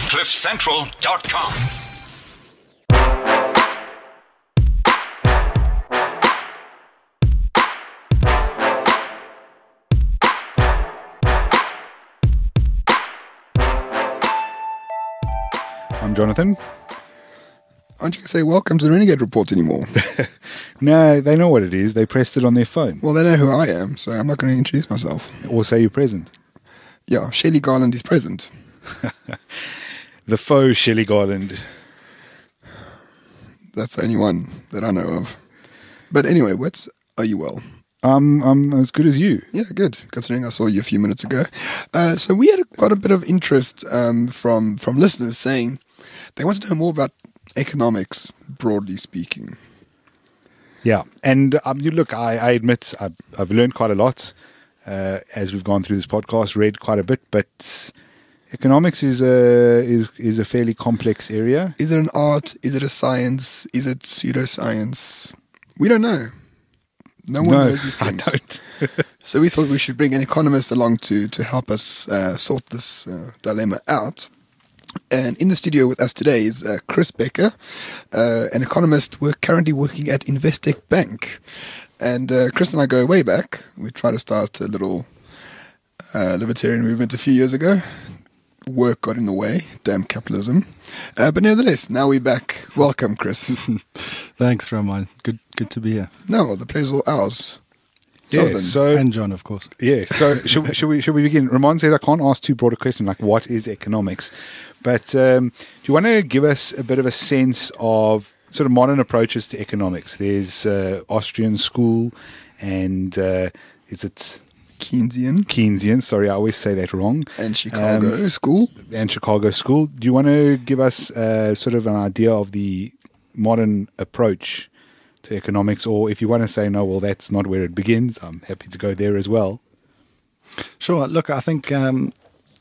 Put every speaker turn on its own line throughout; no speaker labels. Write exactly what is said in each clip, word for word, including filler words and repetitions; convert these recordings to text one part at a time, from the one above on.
cliff central dot com.
I'm Jonathan.
Aren't you going to say welcome to the Renegade Report anymore?
No, they know what it is. They pressed it on their phone.
Well, they know who I am, so I'm not going to introduce myself.
Or say you're present.
Yeah, Shelley Garland is present.
The faux Shelley Garland.
That's the only one that I know of. But anyway, what's are you well?
Um, I'm as good as you.
Yeah, good, considering I saw you a few minutes ago. Uh, so we had a, quite a bit of interest um, from, from listeners saying they want to know more about economics, broadly speaking.
Yeah, and um, you look, I, I admit I've, I've learned quite a lot uh, as we've gone through this podcast, read quite a bit, but economics is a is is a fairly complex area.
Is it an art? Is it a science? Is it pseudoscience? We don't know. No one
No,
knows these
I
things.
don't.
So we thought we should bring an economist along to to help us uh, sort this uh, dilemma out. And in the studio with us today is uh, Chris Becker, uh, an economist work, currently working at Investec Bank. And uh, Chris and I go way back. We tried to start a little uh, libertarian movement a few years ago. Work got in the way. Damn capitalism. Uh, but nevertheless, now we're back. Welcome, Chris.
Thanks, Ramon. Good good to be here.
No, the pleasure's all ours.
Yeah,
Jonathan.
so
And John, of course.
yeah, so should, should we should we begin? Ramon says I can't ask too broad a question like what is economics, but um, do you want to give us a bit of a sense of sort of modern approaches to economics? There's uh, Austrian school, and uh, is it
Keynesian
Keynesian? Sorry, I always say that wrong.
and Chicago
Um,
School.
And Chicago school. Do you want to give us uh, sort of an idea of the modern approach to economics, or if you want to say no, well, that's not where it begins, I'm happy to go there as well.
Sure. Look, I think um,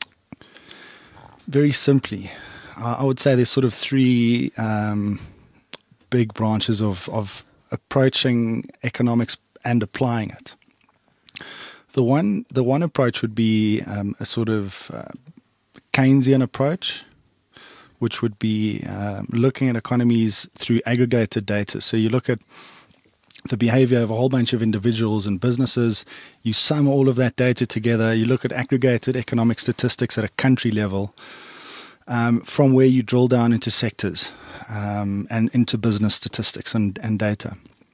very simply, I I would say there's sort of three um, big branches of, of approaching economics and applying it. The one, the one approach would be um, a sort of uh, Keynesian approach, which would be um, looking at economies through aggregated data. So you look at the behavior of a whole bunch of individuals and businesses, you sum all of that data together, you look at aggregated economic statistics at a country level, um, from where you drill down into sectors um, and into business statistics and, and data.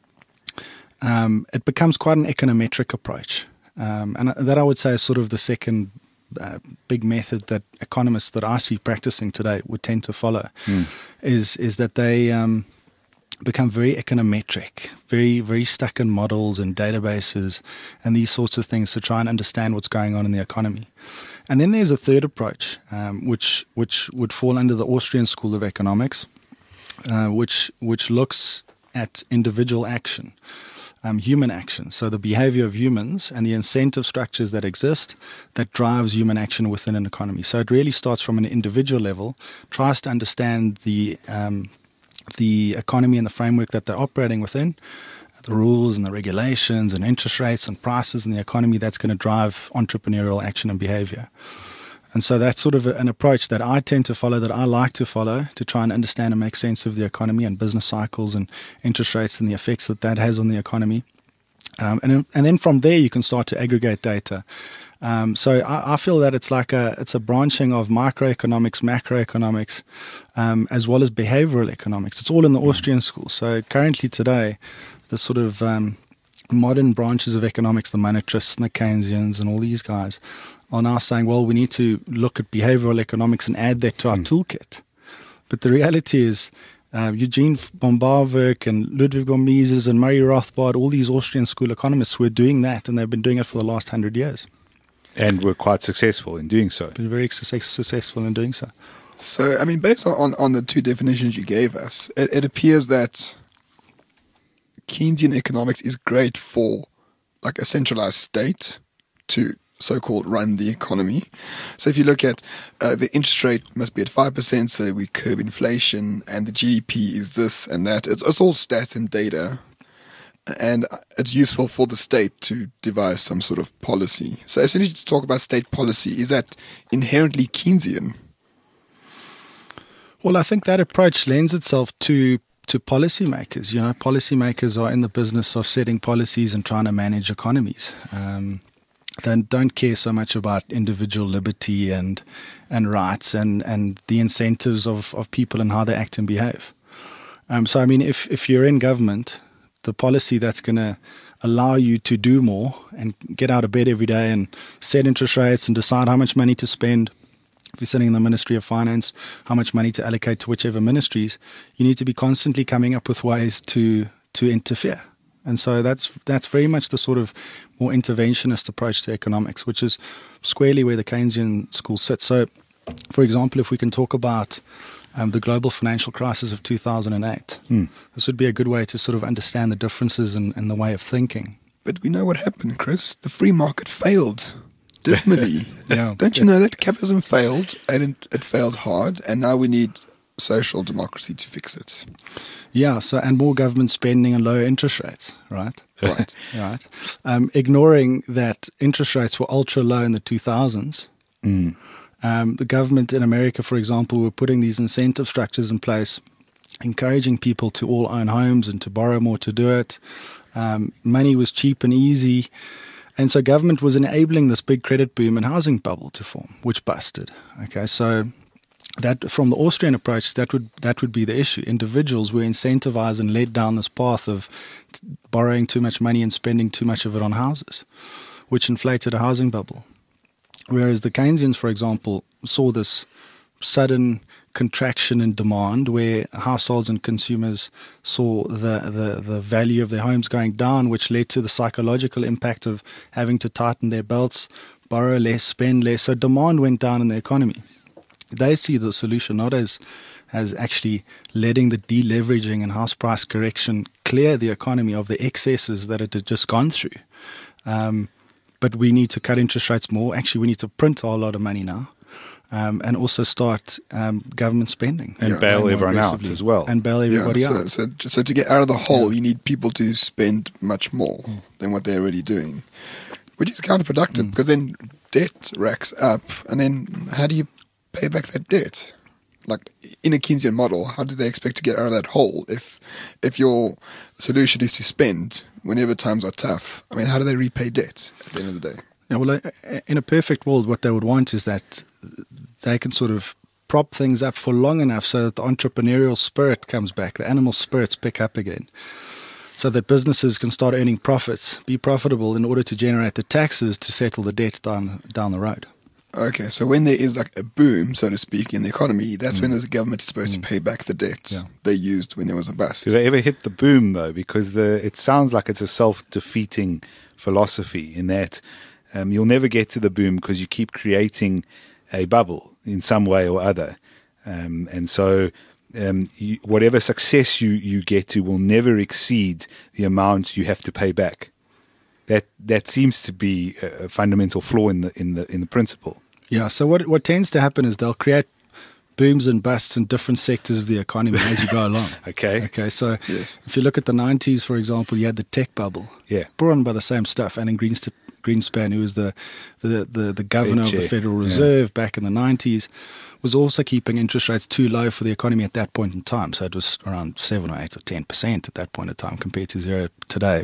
Um, it becomes quite an econometric approach. Um, and that I would say is sort of the second Uh, big method that economists that I see practicing today would tend to follow
Mm.
is is that they um, become very econometric, very very stuck in models and databases and these sorts of things to try and understand what's going on in the economy. And then there's a third approach, um, which which would fall under the Austrian School of Economics, uh, which which looks at individual action. Um, human action, so the behavior of humans and the incentive structures that exist that drives human action within an economy. So it really starts from an individual level, tries to understand the um, the economy and the framework that they're operating within, the rules and the regulations and interest rates and prices in the economy that's going to drive entrepreneurial action and behavior. And so that's sort of a, an approach that I tend to follow, that I like to follow, to try and understand and make sense of the economy and business cycles and interest rates and the effects that that has on the economy. Um, and and then from there you can start to aggregate data. Um, so I, I feel that it's like a it's a branching of microeconomics, macroeconomics, um, as well as behavioral economics. It's all in the Austrian school. So currently today, the sort of um, modern branches of economics, the monetarists and the Keynesians and all these guys, are now saying, well, we need to look at behavioral economics and add that to our mm. toolkit. But the reality is uh, Eugene von Bauwerk and Ludwig von Mises and Murray Rothbard, all these Austrian school economists were doing that, and they've been doing it for the last hundred years.
And were quite successful in doing so.
Been very success- successful in doing so.
So, I mean, based on, on the two definitions you gave us, it, it appears that Keynesian economics is great for like a centralized state to so-called run the economy. So if you look at uh, the interest rate must be at five percent so we curb inflation, and the G D P is this and that. It's, it's all stats and data, and it's useful for the state to devise some sort of policy. So as soon as you talk about state policy, is that inherently Keynesian?
Well, I think that approach lends itself to to policymakers. You know, policymakers are in the business of setting policies and trying to manage economies. Um, they don't care so much about individual liberty and and rights and, and the incentives of, of people and how they act and behave. Um, so, I mean, if, if you're in government, the policy that's going to allow you to do more and get out of bed every day and set interest rates and decide how much money to spend. If you're sitting in the Ministry of Finance, how much money to allocate to whichever ministries, you need to be constantly coming up with ways to to interfere. And so that's that's very much the sort of more interventionist approach to economics, which is squarely where the Keynesian school sits. So, for example, if we can talk about um, the global financial crisis of two thousand eight,
Hmm.
this would be a good way to sort of understand the differences in, in the way of thinking.
But we know what happened, Chris. The free market failed dismally.
Yeah.
Don't you know that capitalism failed, and it, it failed hard, and now we need social democracy to fix it.
Yeah, so and more government spending and lower interest rates, right?
Right.
Right. Um, ignoring that interest rates were ultra low in the two thousands.
Mm.
Um, the government in America, for example, were putting these incentive structures in place, encouraging people to all own homes and to borrow more to do it. Um, money was cheap and easy. And so government was enabling this big credit boom and housing bubble to form, which busted. Okay, so that from the Austrian approach, that would that would be the issue. Individuals were incentivized and led down this path of t- borrowing too much money and spending too much of it on houses, which inflated a housing bubble. Whereas the Keynesians, for example, saw this sudden contraction in demand where households and consumers saw the, the, the value of their homes going down, which led to the psychological impact of having to tighten their belts, borrow less, spend less. So demand went down in the economy. They see the solution not as as actually letting the deleveraging and house price correction clear the economy of the excesses that it had just gone through. Um, but we need to cut interest rates more. Actually, we need to print a whole lot of money now. Um, and also start um, government spending.
And
Yeah.
bail
more
everyone out
aggressively.
as well.
And bail everybody
yeah, so,
out.
so, so to get out of the hole, you need people to spend much more than what they're already doing, which is counterproductive because then debt racks up, and then how do you pay back that debt? Like in a Keynesian model, how do they expect to get out of that hole if if your solution is to spend whenever times are tough? I mean, how do they repay debt at the end of the day?
Yeah, well, uh, in a perfect world, what they would want is that they can sort of prop things up for long enough so that the entrepreneurial spirit comes back, the animal spirits pick up again, so that businesses can start earning profits, be profitable in order to generate the taxes to settle the debt down down the road.
Okay, so when there is like a boom, so to speak, in the economy, that's when the government is supposed to pay back the debt
Yeah.
they used when there was a bust.
Do they ever hit the boom though? Because the it sounds like it's a self-defeating philosophy in that um, you'll never get to the boom because you keep creating a bubble in some way or other, um, and so um, you, whatever success you, you get to will never exceed the amount you have to pay back. That that seems to be a, a fundamental flaw in the in the in the principle.
Yeah, so what what tends to happen is they'll create booms and busts in different sectors of the economy as you go along.
Okay.
Okay, so
Yes.
if you look at the nineties, for example, you had the tech bubble.
Yeah.
Brought on by the same stuff. Alan Greenst- Greenspan, who was the, the, the, the governor of the
chair,
Federal
yeah.
Reserve back in the nineties, was also keeping interest rates too low for the economy at that point in time. So it was around seven or eight or ten percent at that point in time compared to zero today.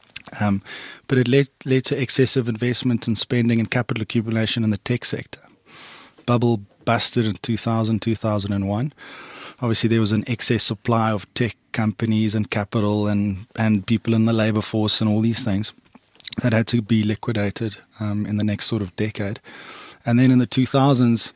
Um, but it led, led to excessive investment and spending and capital accumulation in the tech sector. Bubble busted in two thousand, two thousand one. Obviously, there was an excess supply of tech companies and capital and, and people in the labor force and all these things that had to be liquidated um, in the next sort of decade. And then in the two thousands,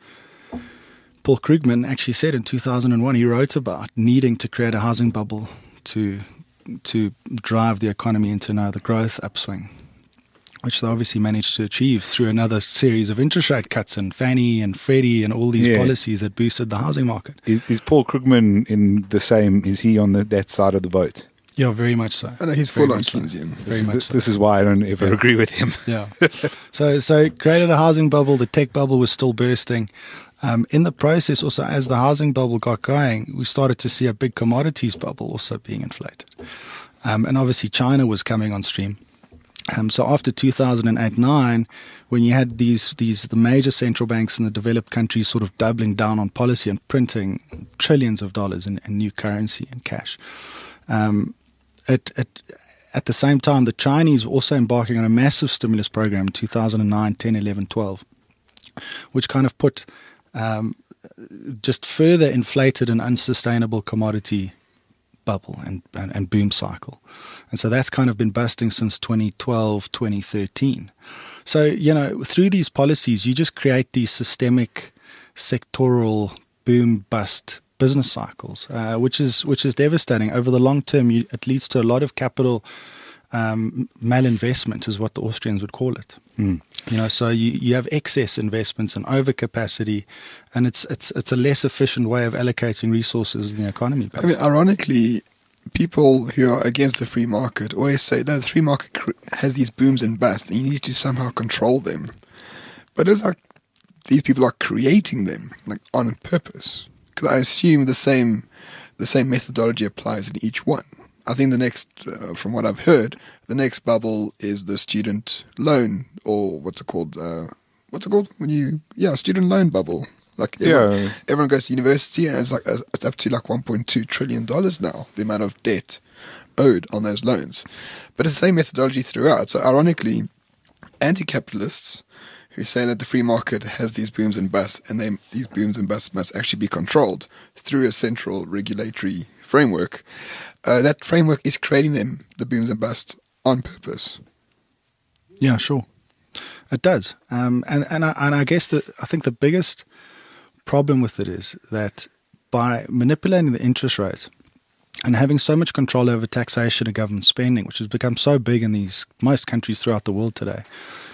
Paul Krugman actually said in two thousand one, he wrote about needing to create a housing bubble to to drive the economy into another growth upswing, which they obviously managed to achieve through another series of interest rate cuts and Fannie and Freddie and all these
Yeah.
policies that boosted the housing market.
Is, is Paul Krugman in the same? Is he on the, that side of the boat?
Yeah, very much so.
I know he's
Very
full on
much so.
Keynesian.
Very much
This,
so.
this is why I don't ever
Yeah.
agree with him.
Yeah. so so created a housing bubble. The tech bubble was still bursting. Um, in the process, also, as the housing bubble got going, we started to see a big commodities bubble also being inflated. Um, and obviously, China was coming on stream. Um, so after two thousand eight nine, when you had these these the major central banks in the developed countries sort of doubling down on policy and printing trillions of dollars in, in new currency and cash. Um, it, it, at the same time, the Chinese were also embarking on a massive stimulus program in two thousand nine, ten, eleven, twelve, which kind of put um, just further inflated an unsustainable commodity bubble and, and, and boom cycle. And so that's kind of been busting since twenty twelve, twenty thirteen. So, you know, through these policies, you just create these systemic sectoral boom bust business cycles, uh, which is which is devastating. Over the long term, you, it leads to a lot of capital um, malinvestment, is what the Austrians would call it.
Mm.
You know, so you, you have excess investments and overcapacity, and it's it's it's a less efficient way of allocating resources in the economy.
I mean, ironically, people who are against the free market always say that the free market cr- has these booms and busts, and you need to somehow control them. But it's like these people are creating them, like on purpose. Because I assume the same the same methodology applies in each one. I think the next, uh, from what I've heard, the next bubble is the student loan, or what's it called? Uh, what's it called when you yeah student loan bubble. Like everyone,
Yeah.
everyone goes to university, and it's like it's up to like one point two trillion dollars now, the amount of debt owed on those loans. But it's the same methodology throughout. So ironically, anti-capitalists who say that the free market has these booms and busts, and they, these booms and busts must actually be controlled through a central regulatory framework, uh, that framework is creating them, the booms and busts, on purpose.
Yeah, sure, it does. Um, and and I, and I guess that I think the biggest problem with it is that by manipulating the interest rate and having so much control over taxation and government spending, which has become so big in these most countries throughout the world today,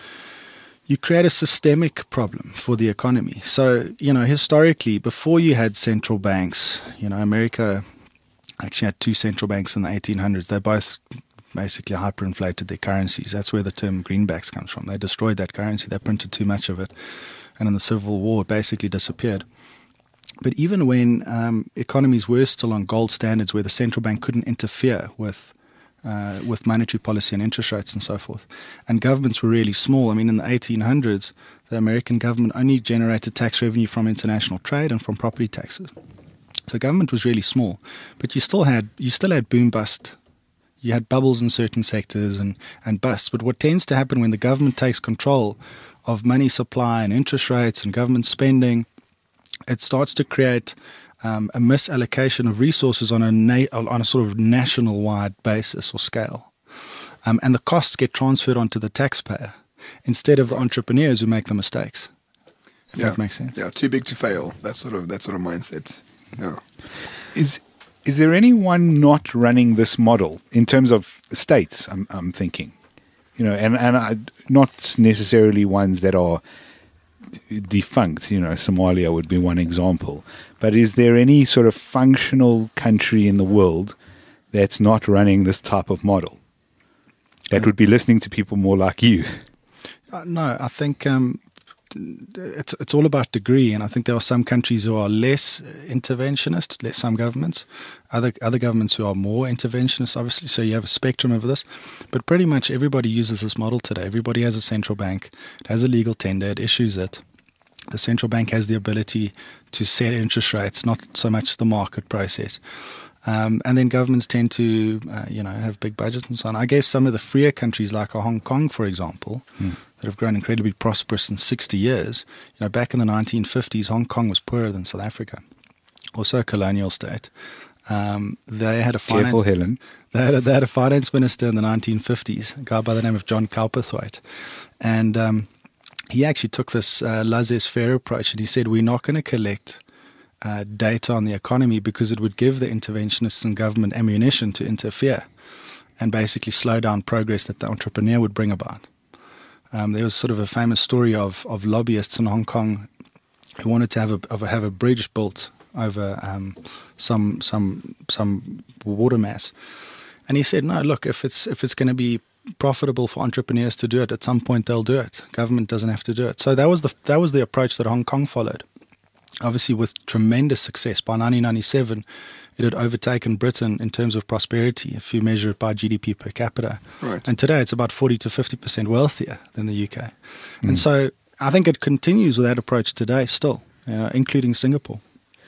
you create a systemic problem for the economy. So, you know, historically, before you had central banks, you know, America actually had two central banks in the eighteen hundreds. They both basically hyperinflated their currencies. That's where the term greenbacks comes from. They destroyed that currency. They printed too much of it. And in the Civil War, it basically disappeared. But even when um, economies were still on gold standards, where the central bank couldn't interfere with uh, with monetary policy and interest rates and so forth, and governments were really small. I mean, in the eighteen hundreds, the American government only generated tax revenue from international trade and from property taxes. So government was really small, but you still had you still had boom bust. You had bubbles in certain sectors and, and busts. But what tends to happen when the government takes control of money supply and interest rates and government spending, it starts to create um, a misallocation of resources on a na- on a sort of national-wide basis or scale. Um, and the costs get transferred onto the taxpayer instead of the entrepreneurs who make the mistakes. If
Yeah.
that makes sense.
Yeah, too big to fail. That sort of that sort of mindset. Yeah.
Is is there anyone not running this model in terms of states? I'm I'm thinking, you know, and and I, not necessarily ones that are defunct. You know, Somalia would be one example. But is there any sort of functional country in the world that's not running this type of model, that would be listening to people more like you?
Uh, no, I think um, it's it's all about degree, and I think there are some countries who are less interventionist, less some governments, other other governments who are more interventionist, obviously. So you have a spectrum of this, but pretty much everybody uses this model today. Everybody has a central bank, it has a legal tender, it issues it. The central bank has the ability to set interest rates, not so much the market process. Um, and then governments tend to, uh, you know, have big budgets and so on. I guess some of the freer countries like Hong Kong, for example,
Hmm.
that have grown incredibly prosperous in sixty years. You know, back in the nineteen fifties, Hong Kong was poorer than South Africa, also a colonial state. Um, they had a finance,
Careful, Helen.
They had, a, they had a finance minister in the nineteen fifties, a guy by the name of John Cowperthwaite, and um, he actually took this uh, laissez-faire approach, and he said, we're not going to collect uh, data on the economy because it would give the interventionists in government ammunition to interfere and basically slow down progress that the entrepreneur would bring about. Um, there was sort of a famous story of, of lobbyists in Hong Kong who wanted to have a, of a, have a bridge built over um, some some some water mass, and he said, "No, look, if it's if it's going to be profitable for entrepreneurs to do it, at some point they'll do it. Government doesn't have to do it." So that was the that was the approach that Hong Kong followed. Obviously, with tremendous success. By nineteen ninety-seven, it had overtaken Britain in terms of prosperity, if you measure it by G D P per capita.
Right.
And today, it's about forty to fifty percent wealthier than the U K. And so, I think it continues with that approach today, still, uh, including Singapore.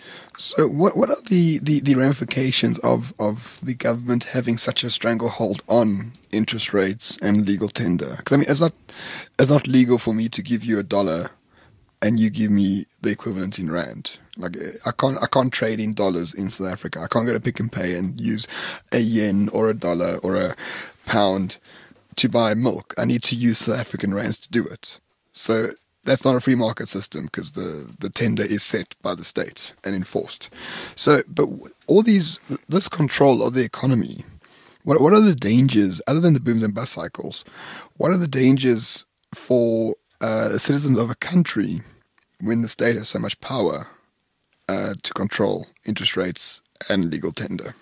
So, what what are the, the, the ramifications of, of the government having such a stranglehold on interest rates and legal tender? Because I mean, it's not it's not legal for me to give you a dollar and you give me the equivalent in rand. Like I can't I can't trade in dollars in South Africa. I can't go to Pick and Pay and use a yen or a dollar or a pound to buy milk. I need to use South African rands to do it. So that's not a free market system because the, the tender is set by the state and enforced. So, but all these, this control of the economy, what what are the dangers, other than the booms and bust cycles, what are the dangers for uh, citizens of a country when the state has so much power uh, to control interest rates and legal tender?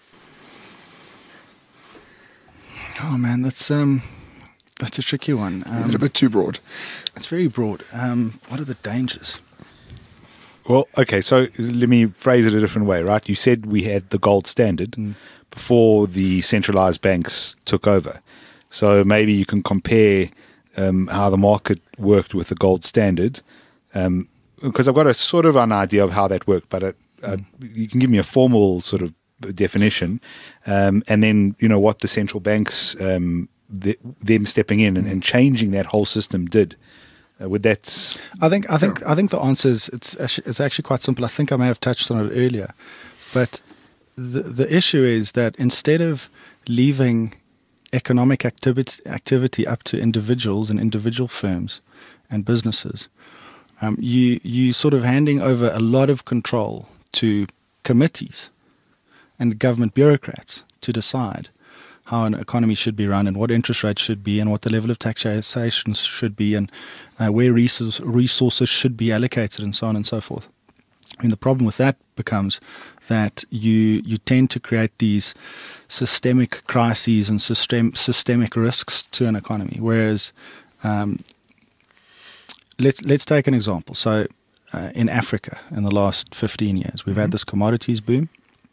Oh man, that's um, that's a tricky one. Um,
Is it a bit too broad?
It's very broad. Um, what are the dangers?
Well, okay, so let me phrase it a different way, right? You said we had the gold standard
Mm.
before the centralized banks took over. So maybe you can compare um, how the market worked with the gold standard, um, because I've got a sort of an idea of how that worked, but it, uh, you can give me a formal sort of definition, um, and then, you know, what the central banks, um, the, them stepping in and, and changing that whole system did. Uh, would that...
I think I think I think the answer is it's actually, it's actually quite simple. I think I may have touched on it earlier, but the the issue is that instead of leaving economic activity activity up to individuals and individual firms and businesses, um, you you sort of handing over a lot of control to committees and government bureaucrats to decide how an economy should be run and what interest rates should be and what the level of taxation should be and uh, where resource, resources should be allocated and so on and so forth. I mean, the problem with that becomes that you you tend to create these systemic crises and system, systemic risks to an economy. Whereas, um, let's let's take an example. So, uh, in Africa, in the last fifteen years, we've mm-hmm. had this commodities boom.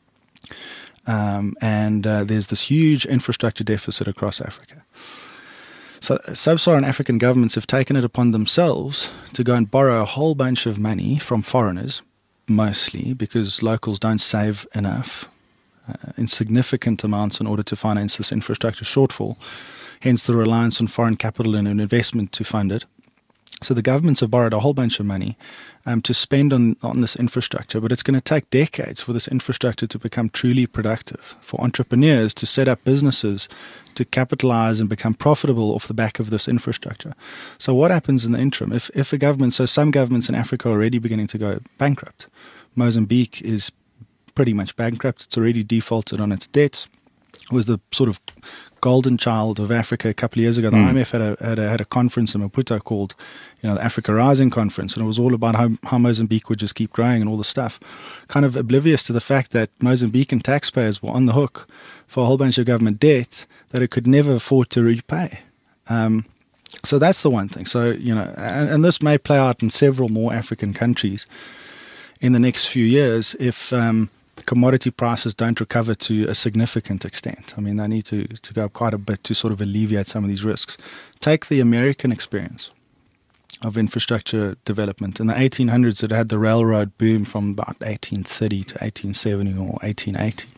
Um, and uh, there's this huge infrastructure deficit across Africa. So sub-Saharan African governments have taken it upon themselves to go and borrow a whole bunch of money from foreigners, mostly because locals don't save enough, uh, in significant amounts in order to finance this infrastructure shortfall, hence the reliance on foreign capital and investment to fund it. So the governments have borrowed a whole bunch of money um, to spend on, on this infrastructure, but it's going to take decades for this infrastructure to become truly productive, for entrepreneurs to set up businesses to capitalize and become profitable off the back of this infrastructure. So what happens in the interim? If, if a government, so some governments in Africa are already beginning to go bankrupt. Mozambique is pretty much bankrupt. It's already defaulted on its debts. It was the sort of golden child of Africa a couple of years ago. The mm. I M F had a, had a had a conference in Maputo called, you know, the Africa Rising Conference, and it was all about how, how Mozambique would just keep growing and all this stuff, kind of oblivious to the fact that Mozambican taxpayers were on the hook for a whole bunch of government debt that it could never afford to repay. Um, so that's the one thing. So, you know, and, and this may play out in several more African countries in the next few years if um, commodity prices don't recover to a significant extent. I mean, they need to, to go up quite a bit to sort of alleviate some of these risks. Take the American experience of infrastructure development. In the eighteen hundreds, it had the railroad boom from about eighteen thirty to eighteen seventy or eighteen eighty.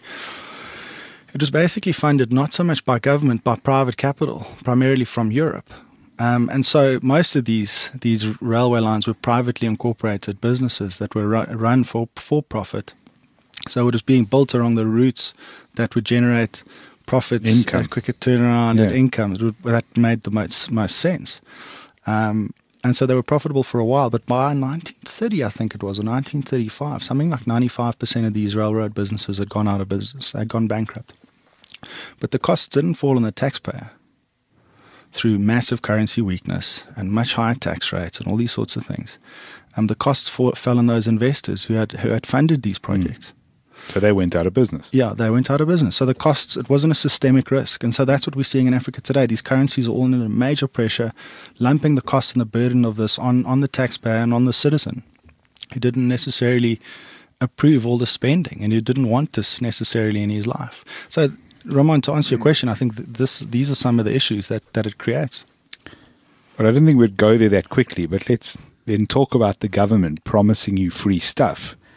It was basically funded not so much by government, by private capital, primarily from Europe. Um, and so most of these these railway lines were privately incorporated businesses that were ru- run for for profit. So it was being built along the routes that would generate profits,
income.
and quicker turnaround
yeah.
and income. It would, that made the most, most sense. Um, and so they were profitable for a while. But by nineteen thirty, I think it was, or nineteen thirty-five, something like ninety-five percent of these railroad businesses had gone out of business. They'd gone bankrupt. But the costs didn't fall on the taxpayer through massive currency weakness and much higher tax rates and all these sorts of things. Um, the costs for, fell on those investors who had who had funded these projects. Mm.
So they went out of business.
Yeah, they went out of business. So the costs, it wasn't a systemic risk. And so that's what we're seeing in Africa today. These currencies are all under major pressure, lumping the cost and the burden of this on, on the taxpayer and on the citizen who didn't necessarily approve all the spending and who didn't want this necessarily in his life. So, Ramon, to answer your question, I think that this these are some of the issues that, that it creates.
But I didn't think we'd go there that quickly. But let's then talk about the government promising you free stuff.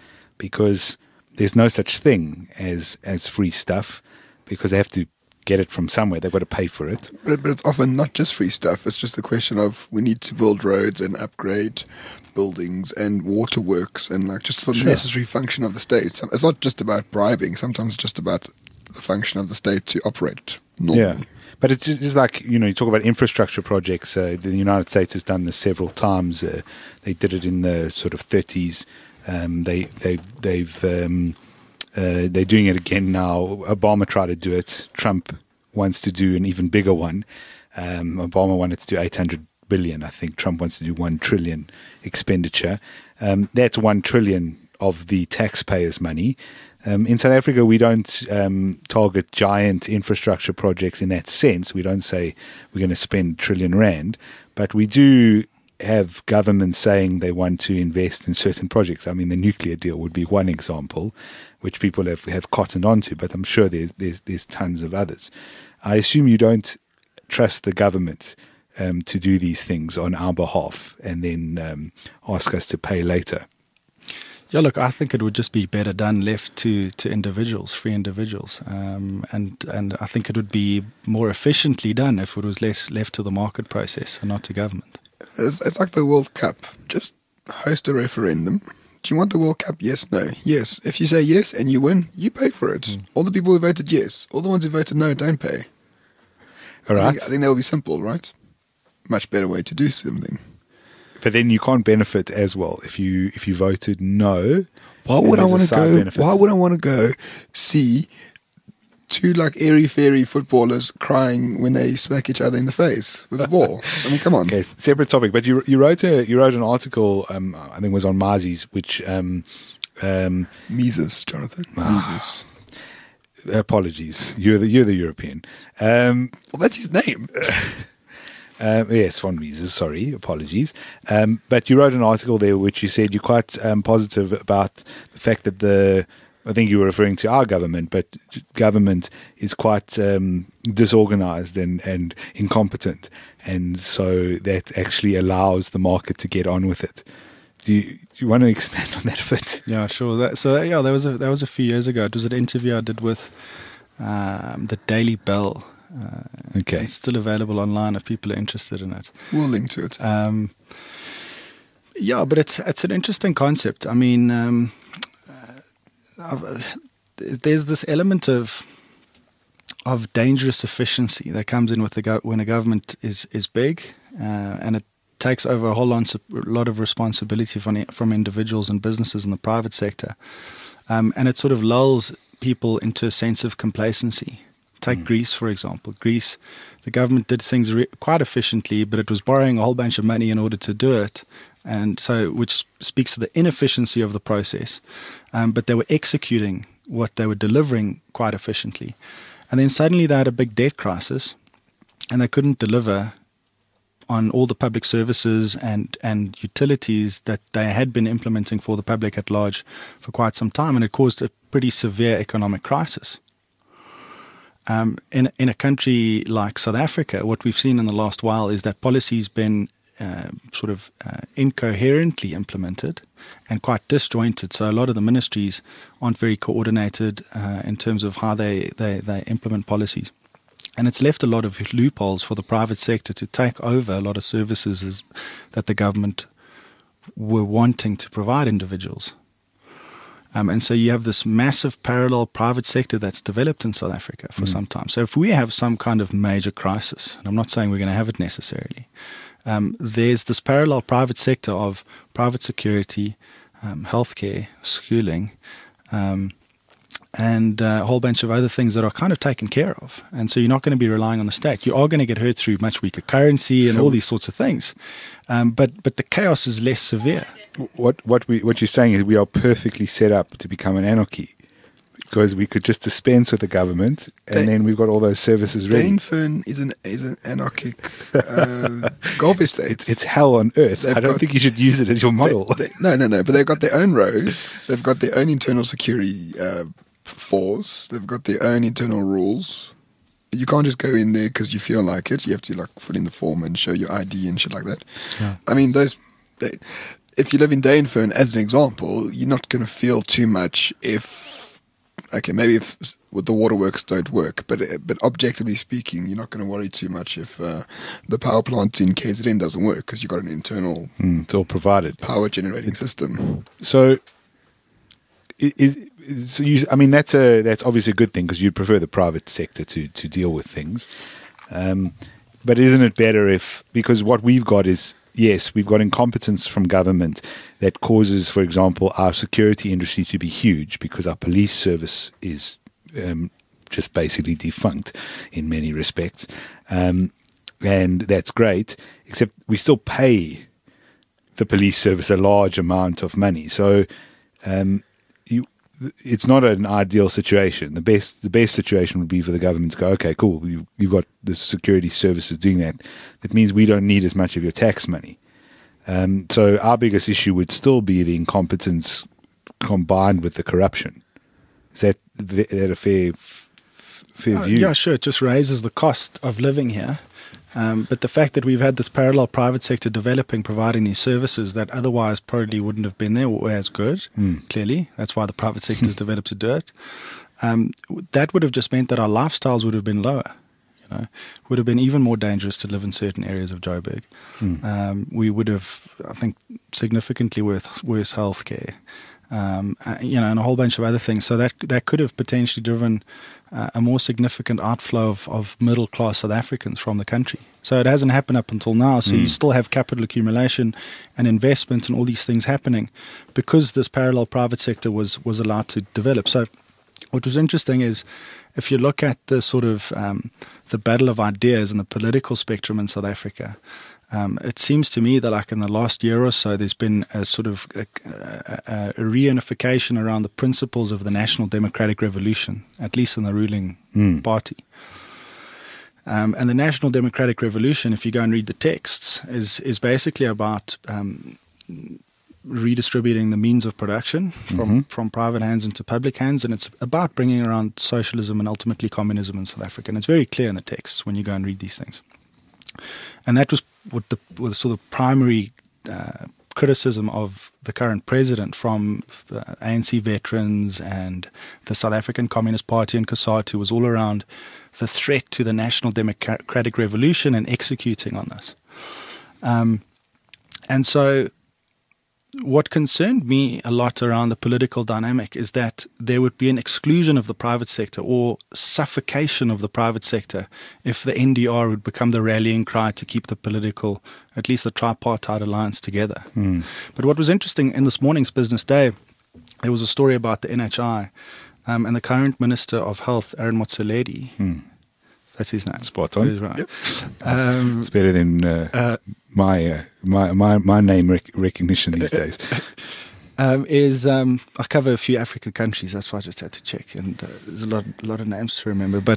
because there's no such thing as as free stuff, because they have to get it from somewhere. They've got to pay for it.
But, but it's often not just free stuff. It's just a question of we need to build roads and upgrade buildings and waterworks and like just for the
Sure.
necessary function of the state. So it's not just about bribing. Sometimes it's just about the function of the state to operate normally.
Yeah. But it's just, just like, you know, you talk about infrastructure projects. Uh, the United States has done this several times. Uh, they did it in the sort of thirties. Um, they, they, they've... Um, Uh, they're doing it again now. Obama tried to do it. Trump wants to do an even bigger one. Um, Obama wanted to do eight hundred billion. I think Trump wants to do one trillion expenditure. Um, that's one trillion of the taxpayers' money. Um, in South Africa, we don't um, target giant infrastructure projects in that sense. We don't say we're going to spend a trillion rand, but we do have governments saying they want to invest in certain projects. I mean, the nuclear deal would be one example, which people have, have cottoned onto, but I'm sure there's, there's there's tons of others. I assume you don't trust the government um, to do these things on our behalf and then um, ask us to pay later.
Yeah, look, I think it would just be better done left to, to individuals, free individuals. Um, and, and I think it would be more efficiently done if it was less left to the market process and not to government.
It's, it's like the World Cup. Just host a referendum. Do you want the World Cup? Yes, no. Yes. If you say yes and you win, you pay for it. Mm. All the people who voted yes. All the ones who voted no don't pay.
All right.
I think, I think that will be simple, right? Much better way to do something.
But then you can't benefit as well if you if you voted no.
Why would I want to go? Benefit. Why would I want to go see two like airy fairy footballers crying when they smack each other in the face with a ball? I mean, come on.
Okay, separate topic. But you you wrote a you wrote an article. Um, I think it was on Mazi's, which um, um,
Mises, Jonathan. Mises.
Apologies. You're the you're the European. Um,
well, that's his name.
Um, yes, von Mises, sorry, apologies. Um, but you wrote an article there which you said you're quite um, positive about the fact that the, I think you were referring to our government, but government is quite um, disorganized and, and incompetent. And so that actually allows the market to get on with it. Do you, do you want to expand on that a bit?
Yeah, sure. That, so, yeah, that was, a, that was a few years ago. It was an interview I did with um, the Daily Bell. Uh,
okay.
It's still available online if people are interested in it.
We'll link to it.
Um, yeah, but it's it's an interesting concept. I mean, um, uh, there's this element of of dangerous efficiency that comes in with the go- when a government is is big uh, and it takes over a whole lot, lot of responsibility from from individuals and businesses in the private sector, um, and it sort of lulls people into a sense of complacency. Take mm. Greece, for example. Greece, the government did things re- quite efficiently, but it was borrowing a whole bunch of money in order to do it, and so which speaks to the inefficiency of the process. Um, but they were executing what they were delivering quite efficiently, and then suddenly they had a big debt crisis, and they couldn't deliver on all the public services and, and utilities that they had been implementing for the public at large for quite some time, and it caused a pretty severe economic crisis. Um, in in a country like South Africa, what we've seen in the last while is that policy's been uh, sort of uh, incoherently implemented and quite disjointed. So a lot of the ministries aren't very coordinated uh, in terms of how they, they, they implement policies. And it's left a lot of loopholes for the private sector to take over a lot of services that the government were wanting to provide individuals. Um, and so you have this massive parallel private sector that's developed in South Africa for mm. some time. So if we have some kind of major crisis, and I'm not saying we're going to have it necessarily, um, there's this parallel private sector of private security, um, healthcare, schooling, um, and uh, a whole bunch of other things that are kind of taken care of. And so you're not going to be relying on the state. You are going to get hurt through much weaker currency and so, all these sorts of things. Um, but but the chaos is less severe.
What what we what you're saying is we are perfectly set up to become an anarchy, because we could just dispense with the government, and Dane, then we've got all those services ready.
Dainfern is an is an anarchic uh, Gulf estate.
It's, it's hell on earth. They've I don't got, think you should use it as your model.
They, they, no, no, no. But they've got their own roads. They've got their own internal security uh, force. They've got their own internal rules. You can't just go in there because you feel like it. You have to like fill in the form and show your I D and shit like that.
Yeah.
I mean, those. They, if you live in Dainfern, as an example, you're not going to feel too much if, okay, maybe if with the waterworks don't work, but but objectively speaking, you're not going to worry too much if uh, the power plant in K Z N doesn't work because you've got an internal
Mm, it's all provided.
power generating system.
So, i- is, so you, I mean, that's a that's obviously a good thing because you prefer the private sector to to deal with things. Um, but isn't it better if, because what we've got is, yes, we've got incompetence from government that causes, for example, our security industry to be huge because our police service is um, just basically defunct in many respects. Um, and that's great, except we still pay the police service a large amount of money. So um, you, it's not an ideal situation. The best the best situation would be for the government to go, okay, cool, you, you've got the security services doing that. That means we don't need as much of your tax money. Um, so our biggest issue would still be the incompetence combined with the corruption. Is that, that a fair, fair
Uh,
view?
yeah, sure. It just raises the cost of living here. Um, but the fact that we've had this parallel private sector developing, providing these services that otherwise probably wouldn't have been there or as good,
Mm.
clearly, that's why the private sector has developed to do it. Um, that would have just meant that our lifestyles would have been lower. You know, would have been even more dangerous to live in certain areas of Joburg.
Mm.
Um, we would have, I think, significantly worse, worse healthcare. Um, uh, you know, and a whole bunch of other things. So that that could have potentially driven uh, a more significant outflow of, of middle class South Africans from the country. So it hasn't happened up until now. So you still have capital accumulation and investment and all these things happening because this parallel private sector was was allowed to develop. So what was interesting is if you look at the sort of um, the battle of ideas in the political spectrum in South Africa. Um, it seems to me that, like in the last year or so, there's been a sort of a, a, a reunification around the principles of the National Democratic Revolution, at least in the ruling
Mm.
party. Um, and the National Democratic Revolution, if you go and read the texts, is is basically about um, redistributing the means of production from,
Mhm.
from private hands into public hands, and it's about bringing around socialism and ultimately communism in South Africa. And it's very clear in the texts when you go and read these things. And that was what the was sort of primary uh, criticism of the current president from uh, A N C veterans and the South African Communist Party and COSATU was all around the threat to the National Democratic Revolution and executing on this. Um, and so what concerned me a lot around the political dynamic is that there would be an exclusion of the private sector or suffocation of the private sector if the N D R would become the rallying cry to keep the political, at least the tripartite alliance together.
Mm.
But what was interesting in this morning's Business Day, there was a story about the N H I um, and the current Minister of Health, Aaron Motsoaledi.
Mm.
That's his name.
Spot on.
That is right. Um,
It's better than uh,
uh,
my, uh, my my my name rec- recognition these days.
um, is um, I cover a few African countries. That's why I just had to check, and uh, there's a lot, a lot of names to remember. But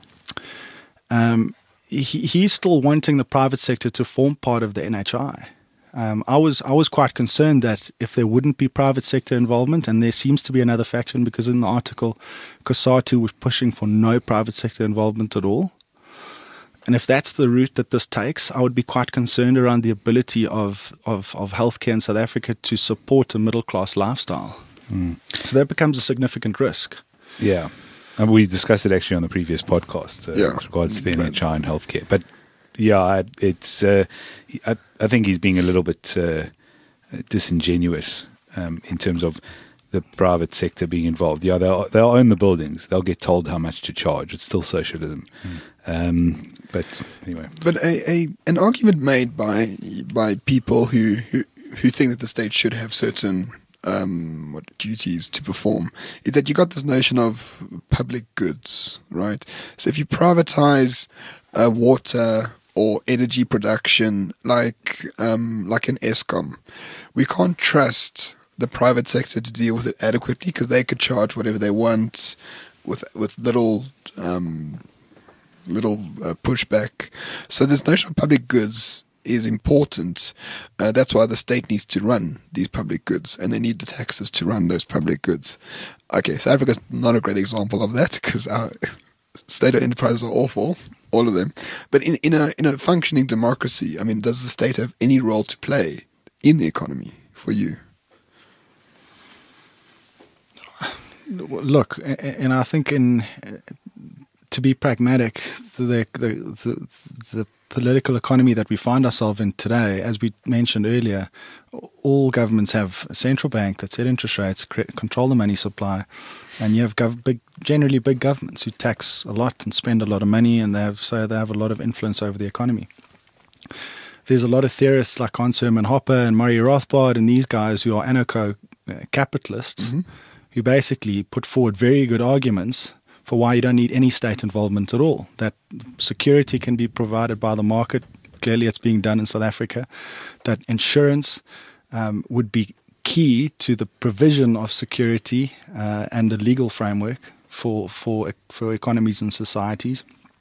um, he, he's still wanting the private sector to form part of the N H I. Um, I was I was quite concerned that if there wouldn't be private sector involvement, and there seems to be another faction because in the article, COSATU was pushing for no private sector involvement at all. And if that's the route that this takes, I would be quite concerned around the ability of, of, of healthcare in South Africa to support a middle-class lifestyle.
Mm.
So that becomes a significant risk.
Yeah. And we discussed it actually on the previous podcast uh,
Yeah.
with regards to the N H I and healthcare. But yeah, I- it's. Uh, I, I think he's being a little bit uh, disingenuous um, in terms of the private sector being involved. Yeah, they'll, they'll own the buildings. They'll get told how much to charge. It's still socialism. Um, but anyway.
But a, a an argument made by by people who, who who think that the state should have certain um, what duties to perform is that you got this notion of public goods, right? So if you privatize uh, water or energy production, like um, like an ESCOM, we can't trust the private sector to deal with it adequately because they could charge whatever they want with with little. Um, little uh, pushback. So this notion of public goods is important. Uh, that's why the state needs to run these public goods, and they need the taxes to run those public goods. Okay, South Africa's not a great example of that because our state-owned enterprises are awful, all of them. But in, in a in a functioning democracy, I mean, does the state have any role to play in the economy? for you?
Look, and I think in to be pragmatic, the the the, the political economy that we find ourselves in today, as we mentioned earlier, all governments have a central bank that set interest rates, control the money supply, and you have gov- big, generally big governments who tax a lot and spend a lot of money, and they have so they have a lot of influence over the economy. There's a lot of theorists like Hans Hermann Hoppe and Murray Rothbard and these guys who are anarcho-capitalists mm-hmm. who basically put forward very good arguments for why you don't need any state involvement at all, that security can be provided by the market. Clearly it's being done in South Africa, that insurance um, would be key to the provision of security uh, and a legal framework for, for, for economies and societies.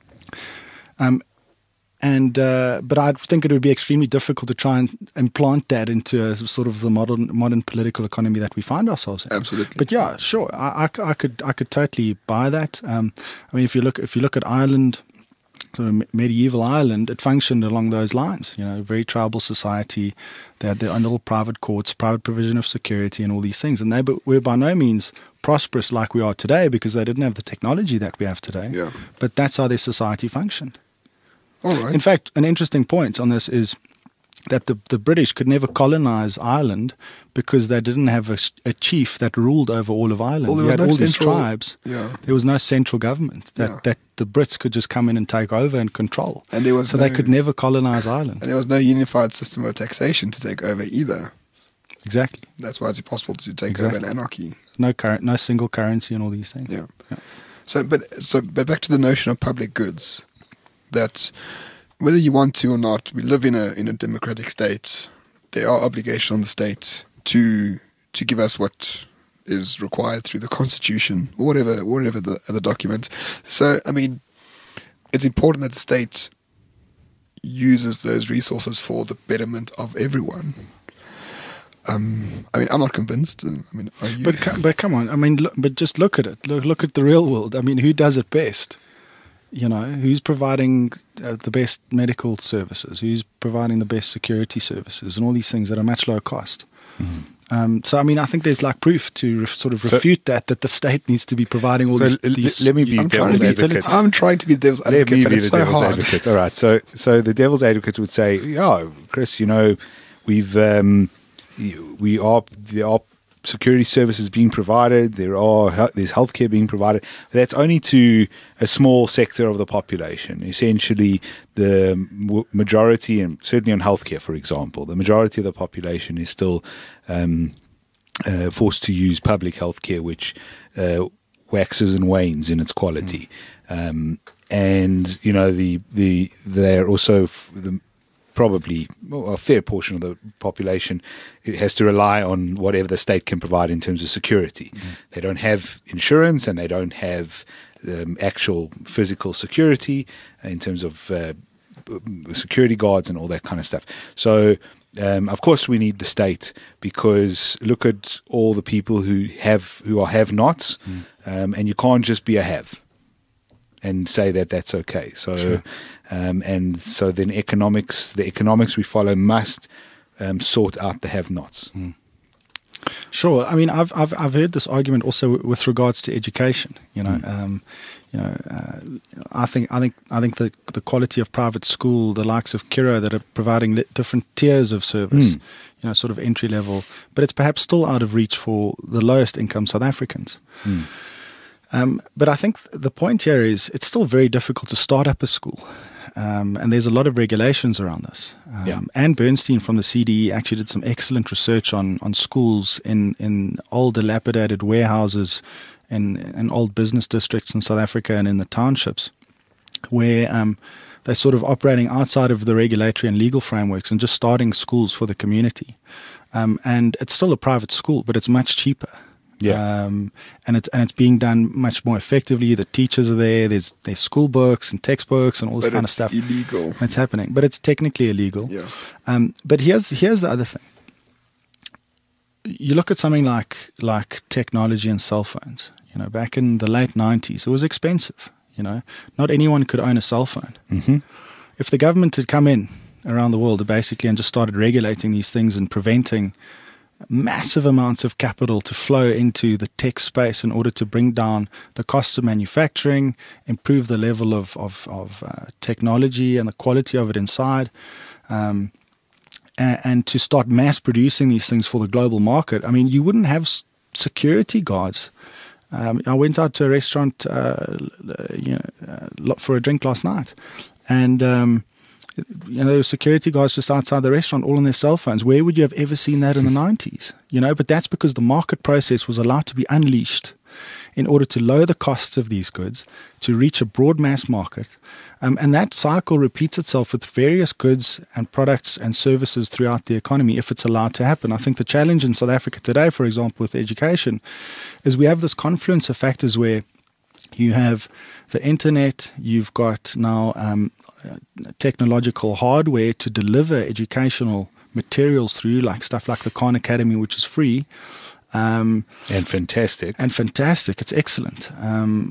Um, And uh, but I think it would be extremely difficult to try and implant that into a, sort of the modern modern political economy that we find ourselves in.
Absolutely.
But yeah, sure, I, I, I could I could totally buy that. Um, I mean, if you look if you look at Ireland, sort of medieval Ireland, it functioned along those lines. You know, very tribal society. They had their own little private courts, private provision of security, and all these things. And they were by no means prosperous like we are today because they didn't have the technology that we have today.
Yeah.
But that's how their society functioned.
All right.
In fact, an interesting point on this is that the, the British could never colonize Ireland because they didn't have a, a chief that ruled over all of Ireland.
Well,
you had
no
all
central,
these tribes.
Yeah.
There was no central government that,
Yeah.
that the Brits could just come in and take over and control.
And there was
so
no,
they could never colonize Ireland.
And there was no unified system of taxation to take over either.
Exactly.
That's why it's impossible to take
Exactly.
over an anarchy.
No current, no single currency and all these things.
Yeah.
Yeah.
So, but so, but back to the notion of public goods. That whether you want to or not, we live in a in a democratic state. There are obligations on the state to to give us what is required through the constitution or whatever whatever the the document. So, I mean, it's important that the state uses those resources for the betterment of everyone. Um, I mean, I'm not convinced. I mean, are you?
But co- but come on, I mean, look, but just look at it. Look look at the real world. I mean, who does it best? You know, who's providing uh, the best medical services? Who's providing the best security services and all these things at a much lower cost? Mm-hmm. Um, so, I mean, I think there's like proof to re- sort of refute so, that, that the state needs to be providing all
so
these,
l-
these...
Let me be
I'm
devil's
trying to
advocate.
be, I'm trying to be devil's advocate,
Let me
but
be
it's
the
so
devil's
hard.
advocate. All right, so so the devil's advocate would say, "Yeah, Chris, you know, we've um, we are there are security services being provided. There are there's healthcare being provided. That's only to a small sector of the population. Essentially, the majority, and certainly on healthcare, for example, the majority of the population is still um, uh, forced to use public healthcare, which uh, waxes and wanes in its quality. Mm. Um, and you know, the the they're also f- the probably well, a fair portion of the population, it has to rely on whatever the state can provide in terms of security. Mm-hmm. They don't have insurance and they don't have um, actual physical security in terms of uh, security guards and all that kind of stuff. So, um, of course, we need the state because look at all the people who have who are have-nots, mm. um, and you can't just be a have and say that that's okay. So,
sure.
um, and so then economics, the economics we follow must um, sort out the have-nots.
Mm. Sure. I mean, I've I've I've heard this argument also with regards to education. You know, mm. um, you know, uh, I think I think I think the the quality of private school, the likes of Kiro that are providing different tiers of service, mm. you know, sort of entry level, but it's perhaps still out of reach for the lowest income South Africans. Mm. Um, but I think the point here is it's still very difficult to start up a school. Um, and there's a lot of regulations around this. Um,
yeah.
Anne Bernstein from the C D E actually did some excellent research on, on schools in, in old dilapidated warehouses in, in old business districts in South Africa and in the townships where um, they're sort of operating outside of the regulatory and legal frameworks and just starting schools for the community. Um, and it's still a private school, but it's much cheaper.
Yeah,
um, and it's and it's being done much more effectively. The teachers are there. There's there's school books and textbooks and all this
but
kind
it's
of stuff.
Illegal.
It's happening, but it's technically illegal.
Yeah.
Um, but here's here's the other thing. You look at something like like technology and cell phones. You know, back in the late nineties, it was expensive. You know, not anyone could own a cell phone.
Mm-hmm.
If the government had come in around the world basically and just started regulating these things and preventing massive amounts of capital to flow into the tech space in order to bring down the cost of manufacturing, improve the level of, of, of uh, technology and the quality of it inside, um, and, and to start mass producing these things for the global market. I mean, you wouldn't have s- security guards. Um, I went out to a restaurant uh, you know, uh, for a drink last night, and um, you know, there were security guards just outside the restaurant, all on their cell phones. Where would you have ever seen that in the nineties? You know, but that's because the market process was allowed to be unleashed in order to lower the costs of these goods, to reach a broad mass market. Um, and that cycle repeats itself with various goods and products and services throughout the economy if it's allowed to happen. I think the challenge in South Africa today, for example, with education, is we have this confluence of factors where you have the internet, you've got now um, technological hardware to deliver educational materials through, like stuff like the Khan Academy, which is free. Um,
and fantastic.
And fantastic. It's excellent. Um,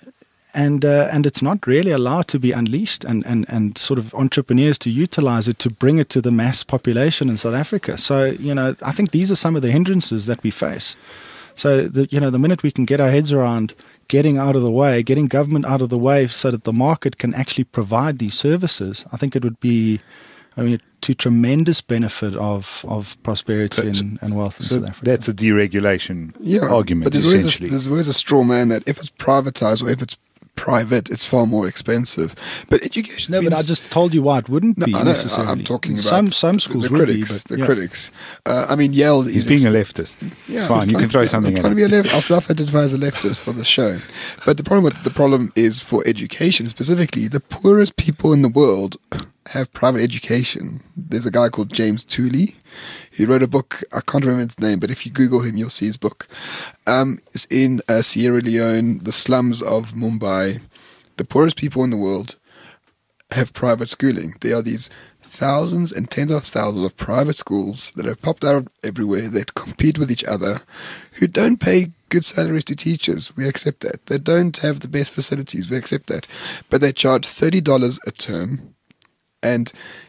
and uh, and it's not really allowed to be unleashed and, and, and sort of entrepreneurs to utilize it to bring it to the mass population in South Africa. So, you know, I think these are some of the hindrances that we face. So, the, you know, the minute we can get our heads around getting out of the way, getting government out of the way so that the market can actually provide these services, I think it would be, I mean, to tremendous benefit of, of prosperity
So-
and, and wealth in
So
South Africa.
that's a deregulation
Yeah,
argument,
but there's always, a,
essentially.
there's always a straw man that if it's privatized or if it's private, it's far more expensive. But education.
No, but I just told you why it wouldn't
No,
be
I know,
necessarily.
I'm talking about
some some
the-
schools
the
would
critics.
be, but
the
yeah.
critics. Uh, I mean, Yale
He's
is
being a leftist. It's fine. You can throw something
I'm
at
trying to
it.
be a left. I'll self-identify as a leftist for the show. But the problem with the problem is for education specifically, the poorest people in the world have private education. There's a guy called James Tooley. He wrote a book. I can't remember his name, but if you Google him, you'll see his book. Um, it's in uh, Sierra Leone, the slums of Mumbai. The poorest people in the world have private schooling. There are these thousands and tens of thousands of private schools that have popped out everywhere that compete with each other, who don't pay good salaries to teachers. We accept that. They don't have the best facilities. We accept that. But they charge thirty dollars a term, and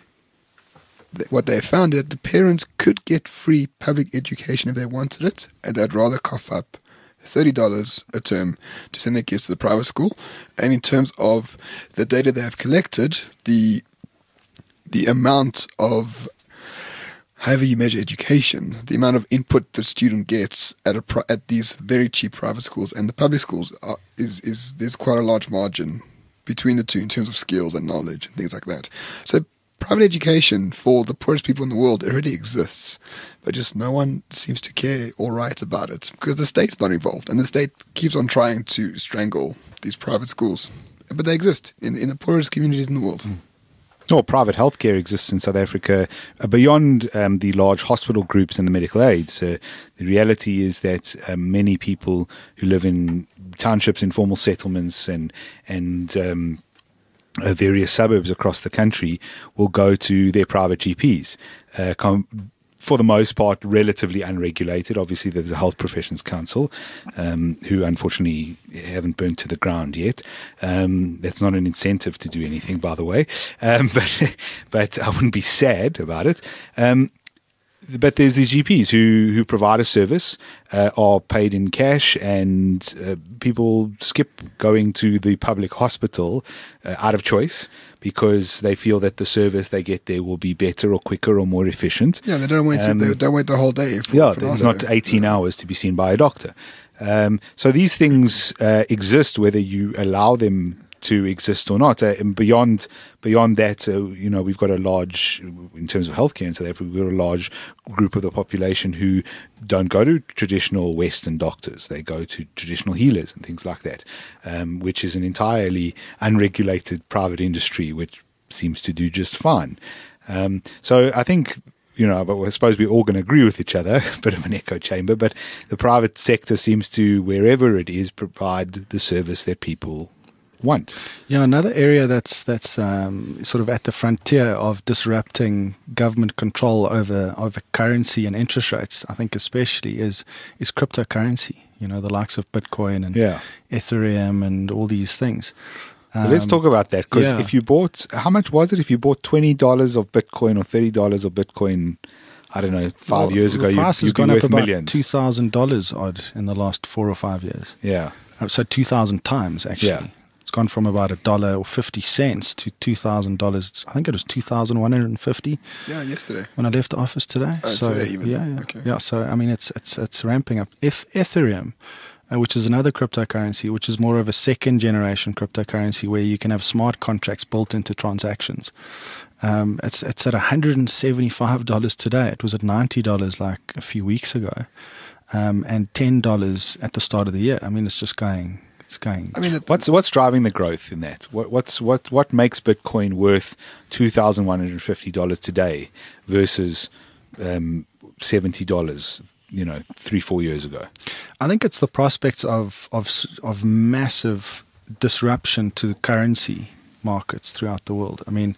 th- what they found is that the parents could get free public education if they wanted it, and they'd rather cough up thirty dollars a term to send their kids to the private school. And in terms of the data they have collected, the the amount of, however you measure education, the amount of input the student gets at a pri- at these very cheap private schools and the public schools are, is is there's quite a large margin between the two in terms of skills and knowledge and things like that. So private education for the poorest people in the world already exists, but just no one seems to care or write about it because the state's not involved, and the state keeps on trying to strangle these private schools. But they exist in, in the poorest communities in the world.
Or private healthcare exists in South Africa uh, beyond um, the large hospital groups and the medical aids. Uh, the reality is that uh, many people who live in townships, informal settlements, and and um, uh, various suburbs across the country will go to their private G Ps. Uh, com- for the most part, relatively unregulated. Obviously, there's a Health Professions Council, um, who unfortunately haven't burnt to the ground yet. Um, that's not an incentive to do anything, by the way. Um, but but I wouldn't be sad about it. Um, but there's these G Ps who, who provide a service, uh, are paid in cash, and uh, people skip going to the public hospital uh, out of choice because they feel that the service they get there will be better or quicker or more efficient.
Yeah, they don't wait.
Um,
to, they don't wait the whole day. For,
Yeah,
for
there's
another-
not eighteen hours to be seen by a doctor. Um, so these things uh, exist whether you allow them to exist or not. Uh, and beyond beyond that, uh, you know, we've got a large, in terms of healthcare in South Africa, we've got a large group of the population who don't go to traditional Western doctors. They go to traditional healers and things like that, um, which is an entirely unregulated private industry, which seems to do just fine. Um, so I think, you know, but I suppose we're all going to agree with each other, a bit of an echo chamber, but the private sector seems to, wherever it is, provide the service that people want.
Yeah, another area that's that's um, sort of at the frontier of disrupting government control over over currency and interest rates, I think especially is is cryptocurrency. You know, the likes of Bitcoin and
Yeah.
Ethereum and all these things.
But let's
Um,
talk about that, because
yeah.
if you bought, how much was it if you bought twenty dollars of Bitcoin or thirty dollars of Bitcoin? I don't know, five
Well,
years ago,
the
you'd,
price has
you'd be
gone up
worth
about
millions.
two thousand dollars odd in the last four or five years.
Yeah.
Uh, So two thousand times actually.
Yeah.
It's gone from about a dollar or fifty cents to two thousand dollars. I think it was two thousand one hundred and fifty
Yeah, yesterday.
when I left the office today.
Oh,
so
today even.
yeah, yeah,
Okay.
yeah. So I mean, it's it's it's ramping up. Eth- Ethereum, uh, which is another cryptocurrency, which is more of a second generation cryptocurrency where you can have smart contracts built into transactions. Um, it's it's at one hundred and seventy five dollars today. It was at ninety dollars like a few weeks ago, um, and ten dollars at the start of the year. I mean, it's just going. It's going.
I mean, it,
What's what's driving the growth in that? What what's what what makes Bitcoin worth two thousand one hundred fifty dollars today versus um, seventy dollars? You know, three four years ago.
I think it's the prospects of of s- of massive disruption to the currency markets throughout the world. I mean,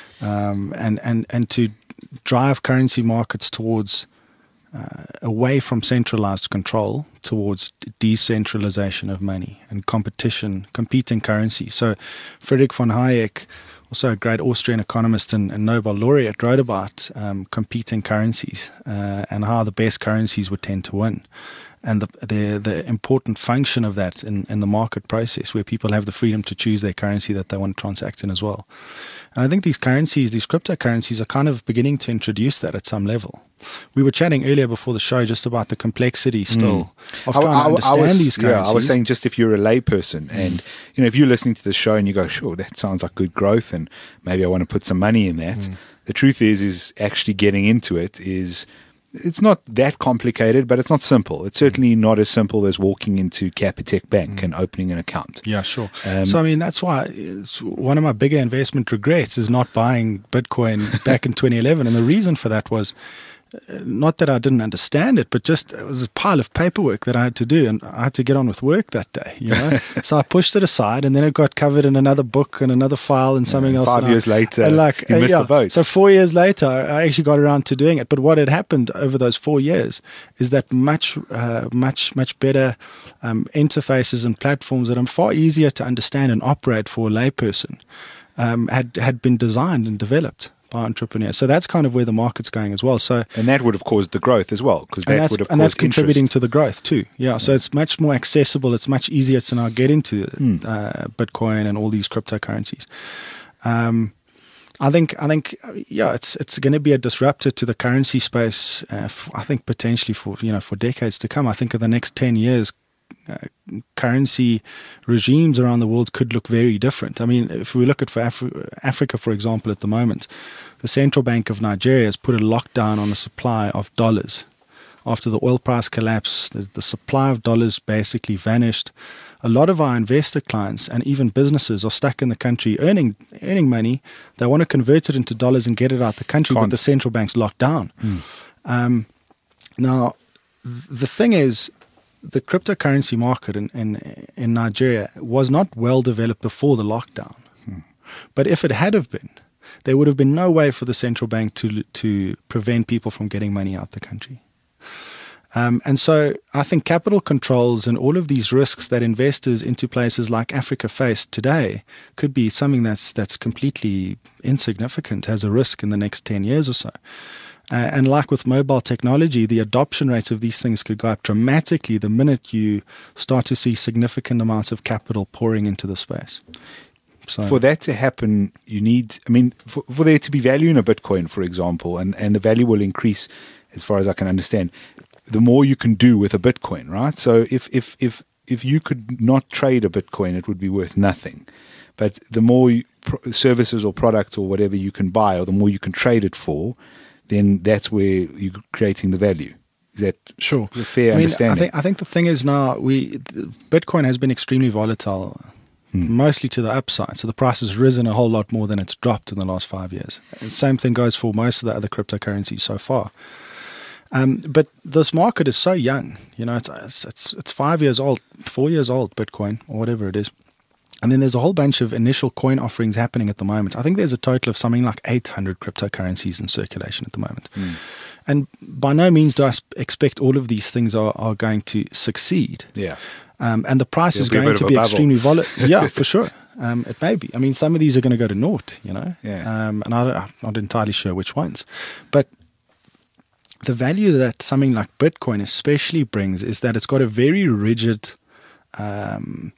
um, and and and to drive currency markets towards uh, away from centralized control towards decentralization of money and competition, competing currency. So, Friedrich von Hayek, also a great Austrian economist and, and Nobel laureate, wrote about um, competing currencies uh, and how the best currencies would tend to win, and the, the the important function of that in, in the market process, where people have the freedom to choose their currency that they want to transact in as well. And I think these currencies, these cryptocurrencies, are kind of beginning to introduce that at some level. We were chatting earlier before the show just about the complexity still of
I-
trying
I-
to
I
understand
was-
these currencies.
Yeah, I was saying just if you're a layperson and, you know, if you're listening to the show and you go, sure, that sounds like good growth and maybe I want to put some money in that. The truth is, is actually getting into it is, it's not that complicated, but it's not simple. It's certainly not as simple as walking into Capitec Bank and opening an account.
Yeah, sure.
Um,
so, I mean, that's why it's one of my bigger investment regrets is not buying Bitcoin back in twenty eleven. And the reason for that was uh, not that I didn't understand it, but just it was a pile of paperwork that I had to do. And I had to get on with work that day, you know. So I pushed it aside, and then it got covered in another book and another file and something
Yeah,
else.
five
and I-
years later,
and like,
you
uh,
missed
yeah.
the boat.
So four years later, I actually got around to doing it. But what had happened over those four years is that much, uh, much, much better um, interfaces and platforms that are far easier to understand and operate for a layperson um, had had been designed and developed by entrepreneurs. So that's kind of where the market's going as well. So
And that would have caused the growth as well, because
and
that
that's,
would have
and that's
caused
contributing
interest.
to the growth too. Yeah, so it's much more accessible. It's much easier to now get into uh, Bitcoin and all these cryptocurrencies. Um, I think, I think, uh, yeah, it's it's going to be a disruptor to the currency space. Uh, f- I think potentially for you know for decades to come. I think in the next ten years, uh, currency regimes around the world could look very different. I mean, if we look at for Afri- Africa, for example, at the moment, the Central Bank of Nigeria has put a lockdown on the supply of dollars. After the oil price collapse, the, the supply of dollars basically vanished. A lot of our investor clients and even businesses are stuck in the country earning earning money. They want to convert it into dollars and get it out the country,
Can't.
but the central bank's locked down. Um, now, th- the thing is, the cryptocurrency market in, in, in Nigeria was not well developed before the lockdown. But if it had have been, there would have been no way for the central bank to to prevent people from getting money out the country. Um, and so I think capital controls and all of these risks that investors into places like Africa face today could be something that's that's completely insignificant as a risk in the next ten years or so. Uh, and like with mobile technology, the adoption rates of these things could go up dramatically the minute you start to see significant amounts of capital pouring into the space. So,
For that to happen, you need, I mean, for, for there to be value in a Bitcoin, for example, and, and the value will increase as far as I can understand, the more you can do with a Bitcoin, right? So if, if, if, if you could not trade a Bitcoin, it would be worth nothing. But the more you, pro- services or products or whatever you can buy, or the more you can trade it for, then that's where you're creating the value. Is that
sure.
a fair
I mean,
understanding?
I think I think the thing is now we Bitcoin has been extremely volatile, mostly to the upside. So the price has risen a whole lot more than it's dropped in the last five years. And same thing goes for most of the other cryptocurrencies so far. Um, but this market is so young. You know, it's, it's it's it's five years old, four years old, Bitcoin or whatever it is. And then there's a whole bunch of initial coin offerings happening at the moment. I think there's a total of something like eight hundred cryptocurrencies in circulation at the moment.
Mm.
And by no means do I sp- expect all of these things are, are going to succeed.
yeah.
Um, and the price
There'll
is
be a
going
bit
to
of a
be
bubble.
extremely volatile. Yeah, for sure. Um, it may be. I mean, some of these are going to go to naught, you know.
Yeah.
Um, and I don't, I'm not entirely sure which ones. But the value that something like Bitcoin especially brings is that it's got a very rigid um,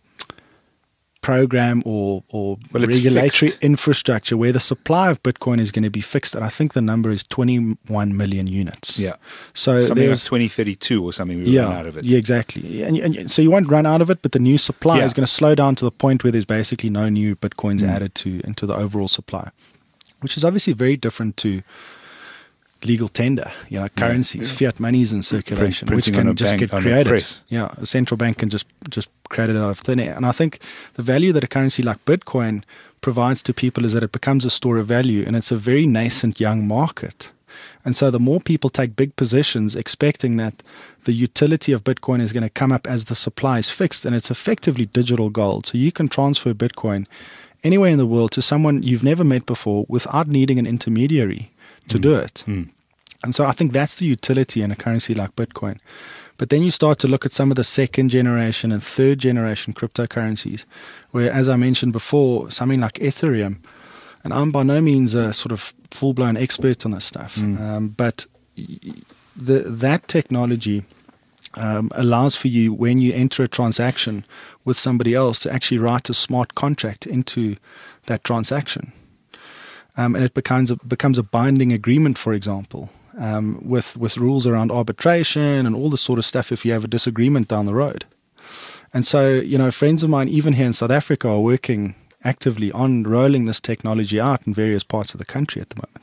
program or, or
Well, it's
regulatory
fixed.
infrastructure where the supply of Bitcoin is going to be fixed. And I think the number is twenty-one million units.
Yeah.
So
Something
there's
like twenty thirty-two or something, we
yeah,
run out of it.
Yeah, exactly. And, and so you won't run out of it, but the new supply
Yeah.
is going to slow down to the point where there's basically no new Bitcoins
Mm.
added to into the overall supply, which is obviously very different to legal tender, you know, currencies, fiat monies in circulation, which
printing on
can
a
just
bank-
get
on a
created.
press.
Yeah, a central bank can just just create it out of thin air. And I think the value that a currency like Bitcoin provides to people is that it becomes a store of value, and it's a very nascent young market. And so the more people take big positions expecting that the utility of Bitcoin is going to come up as the supply is fixed, and it's effectively digital gold. So you can transfer Bitcoin anywhere in the world to someone you've never met before without needing an intermediary to do it.
Mm.
And so I think that's the utility in a currency like Bitcoin. But then you start to look at some of the second generation and third generation cryptocurrencies, where, as I mentioned before, something like Ethereum, and I'm by no means a sort of full-blown expert on this stuff,
Mm.
um, but the, that technology um, allows for you, when you enter a transaction with somebody else, to actually write a smart contract into that transaction. Um, and it becomes a, becomes a binding agreement, for example, um, with, with rules around arbitration and all this sort of stuff if you have a disagreement down the road. And so, you know, friends of mine, even here in South Africa, are working actively on rolling this technology out in various parts of the country at the moment.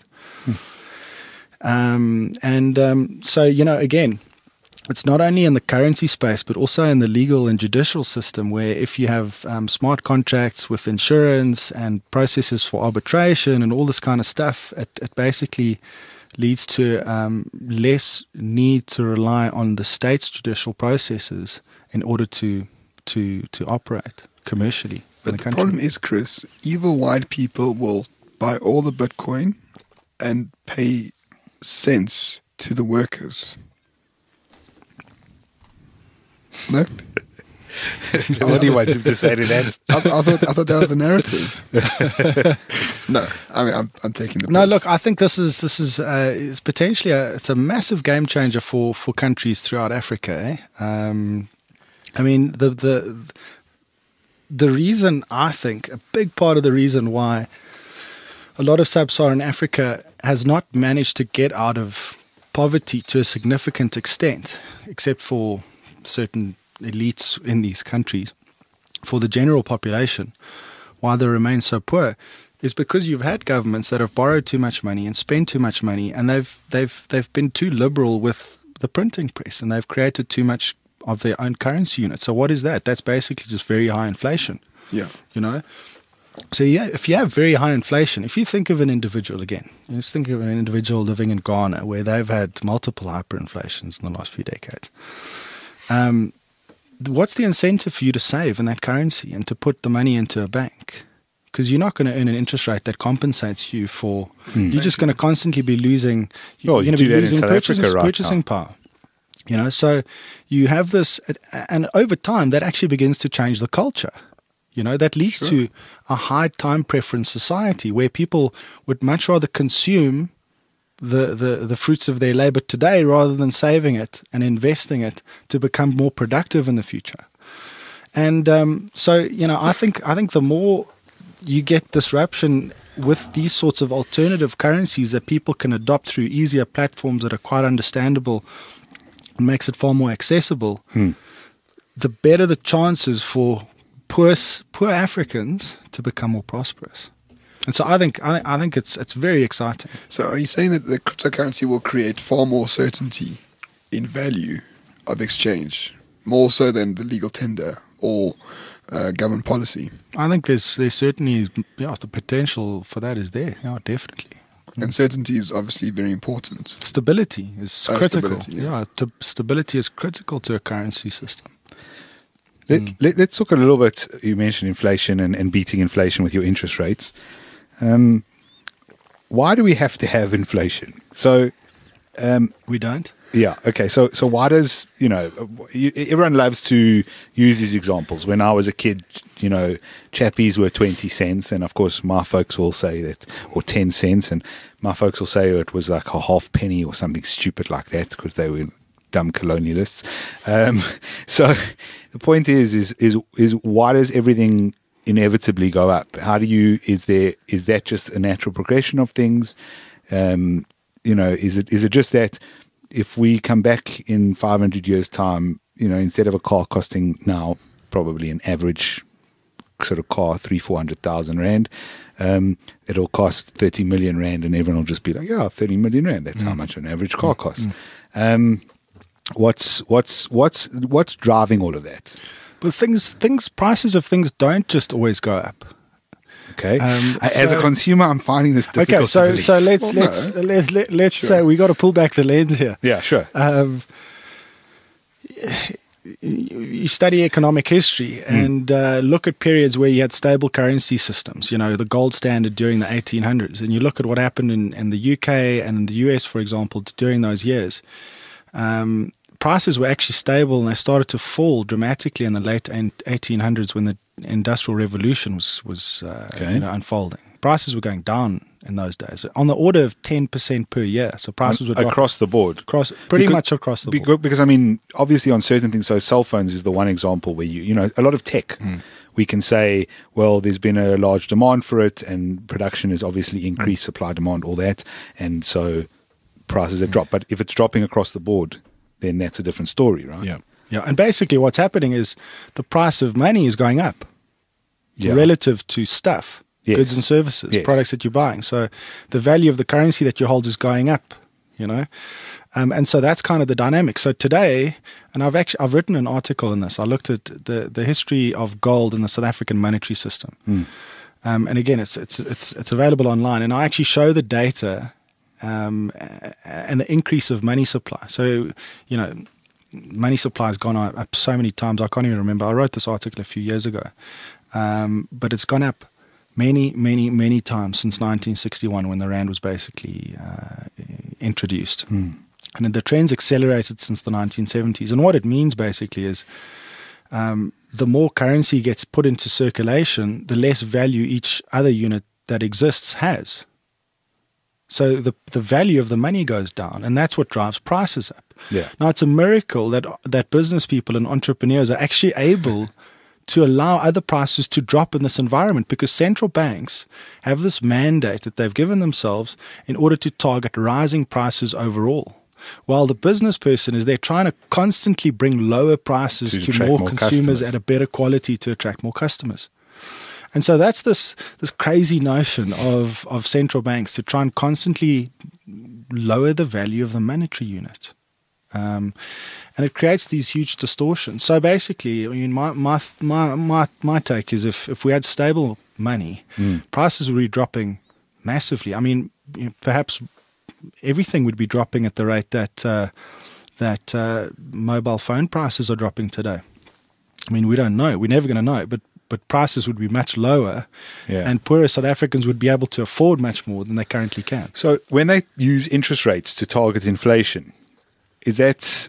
Hmm. Um, and um, so, you know, again, it's not only in the currency space, but also in the legal and judicial system, where if you have um, smart contracts with insurance and processes for arbitration and all this kind of stuff, it, it basically leads to um, less need to rely on the state's judicial processes in order to to to operate commercially in
But
the
the
country.
problem is, Chris, evil white people will buy all the Bitcoin and pay cents to the workers. No?
What do you want him to say to that?
I, I thought I thought that was the narrative. No, I mean I'm I'm taking the
No,
piss.
look, I think this is this is uh, is potentially a, it's a massive game changer for, for countries throughout Africa. Eh? Um, I mean, the the the reason, I think a big part of the reason why a lot of sub-Saharan Africa has not managed to get out of poverty to a significant extent, except for certain elites in these countries, for the general population, why they remain so poor, is because you've had governments that have borrowed too much money and spent too much money, and they've they've they've been too liberal with the printing press, and they've created too much of their own currency unit. So what is that? That's basically just very high inflation.
Yeah.
You know? So yeah, if you have very high inflation, if you think of an individual again, you just think of an individual living in Ghana where they've had multiple hyperinflations in the last few decades. Um, what's the incentive for you to save in that currency and to put the money into a bank? Because you're not going to earn an interest rate that compensates you for.
Mm.
You're just going to constantly be losing. You're
Oh, you
going to
do
be
that in
losing
South
purchasing,
Africa right
purchasing
now.
power. You know, so you have this, and over time, that actually begins to change the culture. You know, that leads
Sure.
to a high time preference society where people would much rather consume the, the, the fruits of their labor today rather than saving it and investing it to become more productive in the future. And um, so, you know, I think I think the more you get disruption with these sorts of alternative currencies that people can adopt through easier platforms that are quite understandable, and makes it far more accessible,
Hmm.
the better the chances for poor poor Africans to become more prosperous. And so I think I, I think it's it's very exciting.
So are you saying that the cryptocurrency will create far more certainty in value of exchange, more so than the legal tender or uh, government policy?
I think there's there's certainly, yeah, the potential for that is there. Yeah, definitely.
And certainty is obviously very important.
Stability is
Oh,
critical.
stability, yeah.
yeah, to, stability is critical to a currency system.
Let, let, let's talk a little bit. You mentioned inflation and, and beating inflation with your interest rates. Um, why do we have to have inflation? So, um,
We don't.
yeah, okay. So, so why does you know you, everyone loves to use these examples? When I was a kid, you know, chappies were twenty cents, and of course, my folks will say that, or ten cents, and my folks will say it was like a half penny or something stupid like that because they were dumb colonialists. Um, so the point is, is, is, is why does everything inevitably go up? How do you, is there, is that just a natural progression of things? Um, you know, is it, is it just that if we come back in five hundred years time, you know, instead of a car costing now probably an average sort of car, three, four hundred thousand rand, um, it'll cost thirty million rand, and everyone will just be like, yeah, thirty million rand. That's mm. how much an average car costs. Mm. Um, what's what's what's what's driving all of that?
But things things prices of things don't just always go up.
Okay.
Um,
As
so,
a consumer, I'm finding this difficult.
Okay, so
to
so let's
well,
let's
no.
let's let, let's
Sure.
say we got to pull back the lens here.
Yeah, sure.
Um, you study economic history and uh, look at periods where you had stable currency systems, you know, the gold standard during the eighteen hundreds, and you look at what happened in, in the U K and in the U S, for example, during those years. Um, prices were actually stable, and they started to fall dramatically in the late eighteen hundreds when the Industrial Revolution was, was uh,
Okay.
you know, unfolding. Prices were going down in those days, on the order of ten percent per year. So prices were dropping
across the board.
across, pretty
Because-
much across the board.
Because, because I mean, obviously on certain things, so cell phones is the one example where you, you know, a lot of tech,
Mm.
we can say, well, there's been a large demand for it, and production has obviously increased,
Mm.
supply, demand, all that, and so prices have dropped. But if it's dropping across the board, then that's a different story, right?
Yeah. Yeah. And basically what's happening is the price of money is going up
Yeah.
relative to stuff,
Yes.
goods and services,
Yes.
products that you're buying. So the value of the currency that you hold is going up, you know. Um, and so that's kind of the dynamic. So today, and I've actually I've written an article in this. I looked at the, the history of gold in the South African monetary system.
Mm.
Um, and again, it's it's it's it's available online, and I actually show the data um, and the increase of money supply. So, you know, money supply has gone up so many times, I can't even remember. I wrote this article a few years ago. Um, but it's gone up many, many, many times since nineteen sixty-one, when the rand was basically uh, introduced.
Mm.
And the trend's accelerated since the nineteen seventies. And what it means basically is um, the more currency gets put into circulation, the less value each other unit that exists has. So the the value of the money goes down, and that's what drives prices up.
Yeah.
Now, it's a miracle that that business people and entrepreneurs are actually able to allow other prices to drop in this environment, because central banks have this mandate that they've given themselves in order to target rising prices overall. While the business person is there trying to constantly bring lower prices
To
to,
attract
more,
more
consumers
customers.
at a better quality to attract more customers. And so that's this this crazy notion of, of central banks to try and constantly lower the value of the monetary unit. Um, and it creates these huge distortions. So basically, I mean, my my my my, my take is if, if we had stable money,
Mm.
prices would be dropping massively. I mean, you know, perhaps everything would be dropping at the rate that uh, that uh, mobile phone prices are dropping today. I mean, we don't know. We're never going to know. But but prices would be much lower,
Yeah.
and poorer South Africans would be able to afford much more than they currently can.
So when they use interest rates to target inflation, is that,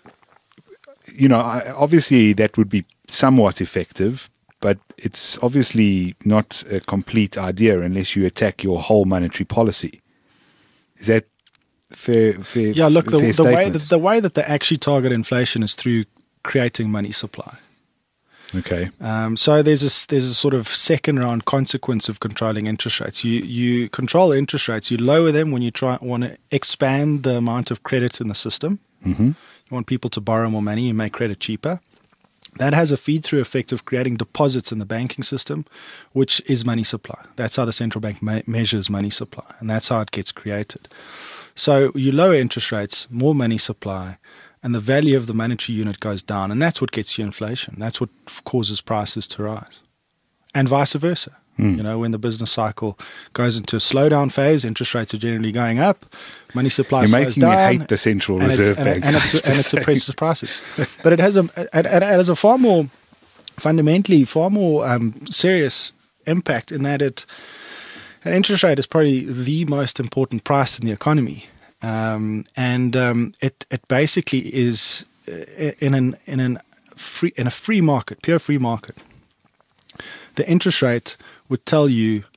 you know, I- obviously that would be somewhat effective, but it's obviously not a complete idea unless you attack your whole monetary policy. Is that fair? fair
Yeah, look, the,
fair
the way
statement?
that, the way that they actually target inflation is through creating money supply.
Okay.
Um, so there's a there's a sort of second round consequence of controlling interest rates. You you control interest rates. You lower them when you try want to expand the amount of credit in the system.
Mm-hmm.
You want people to borrow more money. You make credit cheaper. That has a feed through effect of creating deposits in the banking system, which is money supply. That's how the central bank me- measures money supply, and that's how it gets created. So you lower interest rates, more money supply, and the value of the monetary unit goes down, and that's what gets you inflation. That's what f- causes prices to rise, and vice versa.
Mm.
You know, when the business cycle goes into a slowdown phase, interest rates are generally going up, money supply
You're
slows
making
down.
me hate the Central
and it's-
Reserve
and it-
Bank.
and, it's,
I have to
and it
say.
suppresses prices. But it has a it, it has a far more fundamentally far more um, serious impact in that it an interest rate is probably the most important price in the economy, um, and um, it it basically is uh, in an in an free in a free market, pure free market. The interest rate would tell you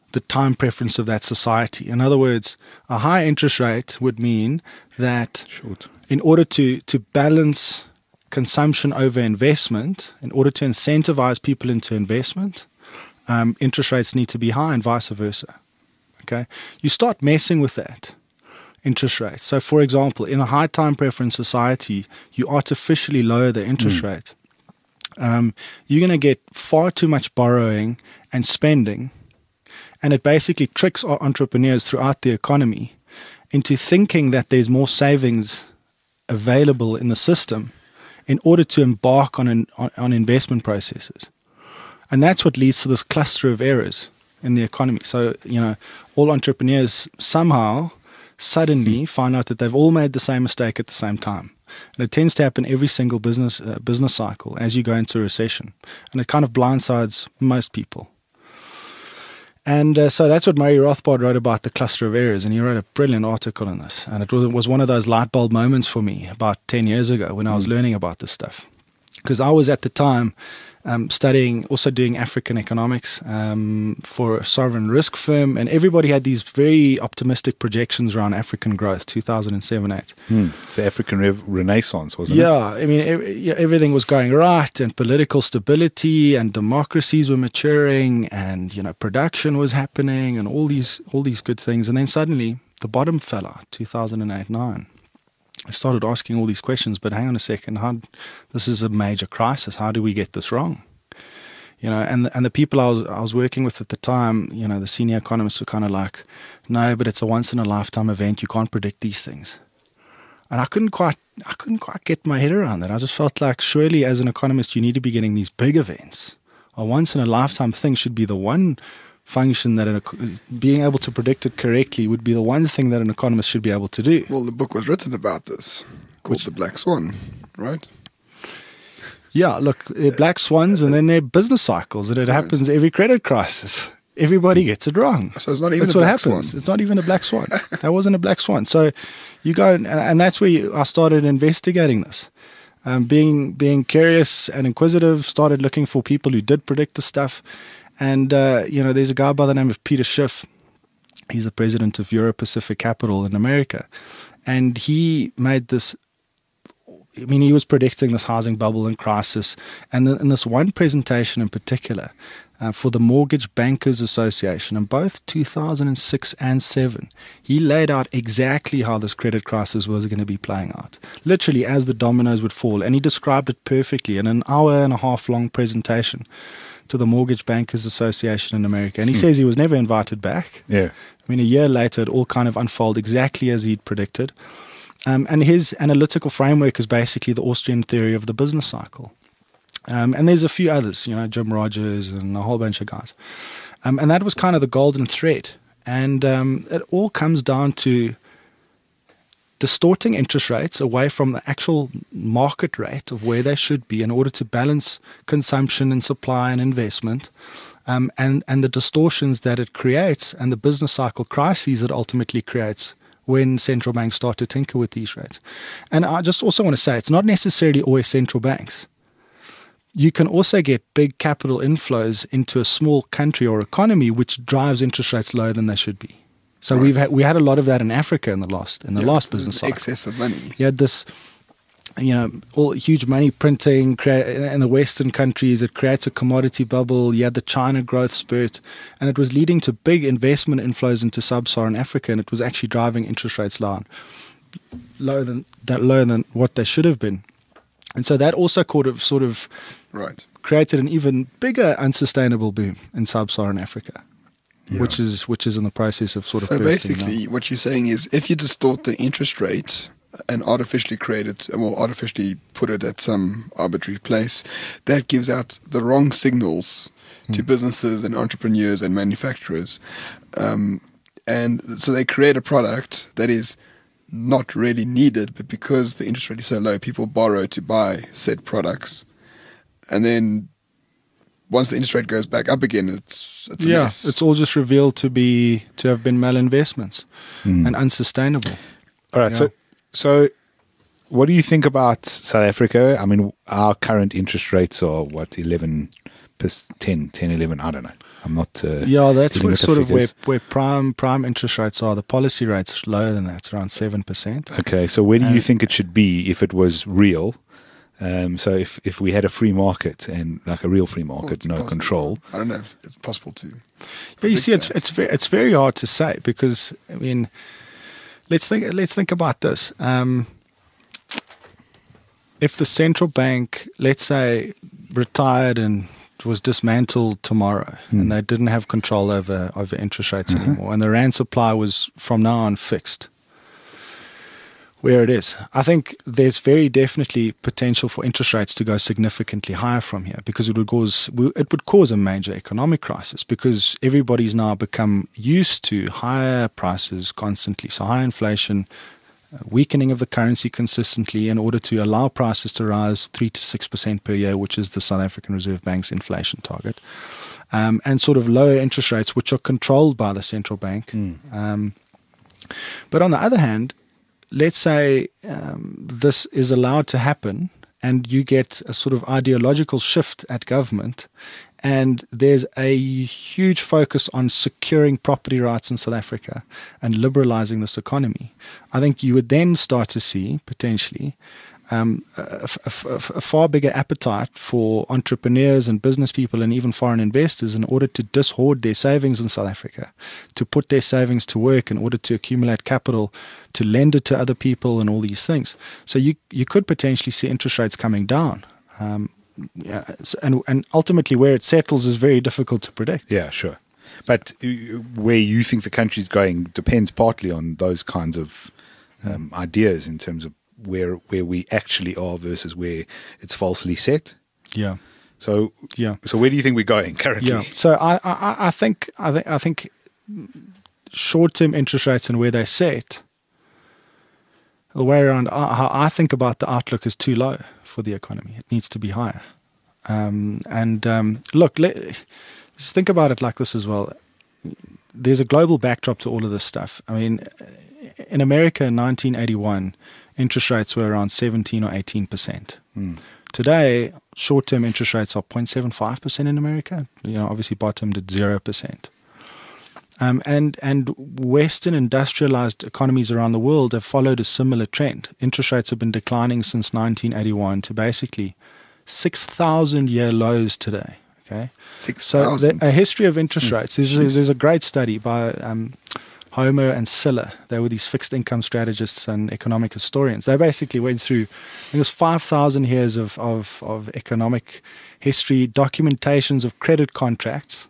the time preference of that society. In other words, a high interest rate would mean that
Short.
in order to, to balance consumption over investment, in order to incentivize people into investment, um, interest rates need to be high and vice versa. Okay, you start messing with that interest rate. So, for example, in a high time preference society, you artificially lower the interest
Mm.
rate. Um, you're going to get far too much borrowing and spending, and it basically tricks our entrepreneurs throughout the economy into thinking that there's more savings available in the system in order to embark on an, on, on investment processes. And that's what leads to this cluster of errors in the economy. So, you know, all entrepreneurs somehow suddenly find out that they've all made the same mistake at the same time. And it tends to happen every single business uh, business cycle as you go into a recession. And it kind of blindsides most people. And uh, so that's what Murray Rothbard wrote about the cluster of errors. And he wrote a brilliant article on this. And it was, it was one of those light bulb moments for me about ten years ago when I was learning about this stuff. Because I was at the time um, studying, also doing African economics um, for a sovereign risk firm. And everybody had these very optimistic projections around African growth, two thousand seven eight.
Hmm. It's the African Rev- Renaissance, wasn't it?
Yeah, I mean, ev- yeah, everything was going right, and political stability, and democracies were maturing, and you know, production was happening, and all these all these good things. And then suddenly, the bottom fell out, two thousand eight nine. I started asking all these questions, but hang on a second, how, this is a major crisis. How do we get this wrong? You know, and and the people I was I was working with at the time, you know, the senior economists were kind of like, no, but it's a once in a lifetime event. You can't predict these things. And I couldn't quite, I couldn't quite get my head around that. I just felt like surely, as an economist, you need to be getting these big events. A once in a lifetime thing should be the one function that an, being able to predict it correctly would be the one thing that an economist should be able to do.
Well, the book was written about this, called
Which-
The Black Swan, right?
Yeah, look, they're black swans, and then they're business cycles, and it happens every credit crisis. Everybody gets it wrong.
So it's not even
That's
a
what
black
happens.
swan.
It's not even a black swan. That wasn't a black swan. So you go, and, and that's where you, I started investigating this. Um, being being curious and inquisitive, started looking for people who did predict the stuff. And, uh, you know, there's a guy by the name of Peter Schiff. He's the president of Euro Pacific Capital in America. And he made this, I mean, he was predicting this housing bubble and crisis. And in this one presentation in particular, uh, for the Mortgage Bankers Association, in both two thousand six and seven, he laid out exactly how this credit crisis was going to be playing out, literally as the dominoes would fall. And he described it perfectly in an hour and a half long presentation to the Mortgage Bankers Association in America. And he
Hmm.
says he was never invited back.
Yeah.
I mean, a year later, it all kind of unfolded exactly as he'd predicted. Um, and his analytical framework is basically the Austrian theory of the business cycle. Um, and there's a few others, you know, Jim Rogers and a whole bunch of guys. Um, and that was kind of the golden thread. And um, it all comes down to distorting interest rates away from the actual market rate of where they should be in order to balance consumption and supply and investment, um, and, and the distortions that it creates and the business cycle crises it ultimately creates when central banks start to tinker with these rates. And I just also want to say it's not necessarily always central banks. You can also get big capital inflows into a small country or economy which drives interest rates lower than they should be. So
Right.
we've had, we had a lot of that in Africa in the last in the
Yeah,
last
so
business
there's
cycle.
excess of money.
You had this, you know, all huge money printing crea- in the Western countries. It creates a commodity bubble. You had the China growth spurt, and it was leading to big investment inflows into sub-Saharan Africa, and it was actually driving interest rates down, lower than that, lower than what they should have been. And so that also sort of sort of
Right.
created an even bigger unsustainable boom in sub-Saharan Africa,
Yeah.
which is which is in the process of sort of
So
bursting now.
basically, what you're saying is if you distort the interest rate and artificially create it, well, artificially put it at some arbitrary place, that gives out the wrong signals to businesses and entrepreneurs and manufacturers. Um, and so they create a product that is not really needed, but because the interest rate is so low, people borrow to buy said products. And then once the interest rate goes back up again, it's, it's a
Yeah,
mess.
it's all just revealed to be to have been malinvestments and unsustainable.
All right.
Yeah.
So, so what do you think about South Africa? I mean, our current interest rates are what, eleven ten, ten, eleven, I don't know. I'm not. Uh,
Yeah, that's
dealing
where,
with the
sort of where,
figures.
where prime prime interest rates are. The policy rate's lower than that. It's around seven percent.
Okay, so where do you
Um,
think it should be if it was real? Um, so if, if we had a free market and like a real free
Well,
market,
it's
no
possible.
control.
I don't know if it's possible to.
Yeah, you
predict
see, it's
that.
it's very it's very hard to say because I mean, let's think let's think about this. Um, if the central bank, let's say, retired and was dismantled tomorrow, and they didn't have control over over interest rates anymore, and the rand supply was from now on fixed, where it is, I think there's very definitely potential for interest rates to go significantly higher from here because it would cause it would cause a major economic crisis because everybody's now become used to higher prices constantly, so high inflation, uh, weakening of the currency consistently in order to allow prices to rise three to six percent per year, which is the South African Reserve Bank's inflation target, um, and sort of lower interest rates, which are controlled by the central bank. Um, but on the other hand, let's say um, this is allowed to happen and you get a sort of ideological shift at government and there's a huge focus on securing property rights in South Africa and liberalizing this economy. I think you would then start to see, potentially, um, a, a, a, a far bigger appetite for entrepreneurs and business people and even foreign investors in order to dishoard their savings in South Africa, to put their savings to work in order to accumulate capital, to lend it to other people and all these things. So you you could potentially see interest rates coming down. Um, yeah, and, and ultimately where it settles is very difficult to predict.
Yeah, sure. But uh, where you think the country's going depends partly on those kinds of um, ideas in terms of where where we actually are versus where it's falsely set.
Yeah.
So
Yeah.
so where do you think we're going currently?
Yeah. So I, I, I think I think I think short-term interest rates and where they're set, the way around uh, how I think about the outlook is too low for the economy. It needs to be higher. Um, and um, look, let, just think about it like this as well. There's a global backdrop to all of this stuff. I mean, in America in nineteen eighty-one, interest rates were around seventeen or eighteen percent.
Mm.
Today, short-term interest rates are zero point seven five percent in America. You know, obviously bottomed at zero percent. Um, and and Western industrialized economies around the world have followed a similar trend. Interest rates have been declining since nineteen eighty-one to basically six thousand year lows today. Okay,
Six
so the,
thousand.
a history of interest rates. There's, a- there's a great study by um, Homer and Siller. They were these fixed income strategists and economic historians. They basically went through, I think it was five thousand years of, of, of economic history, documentations of credit contracts,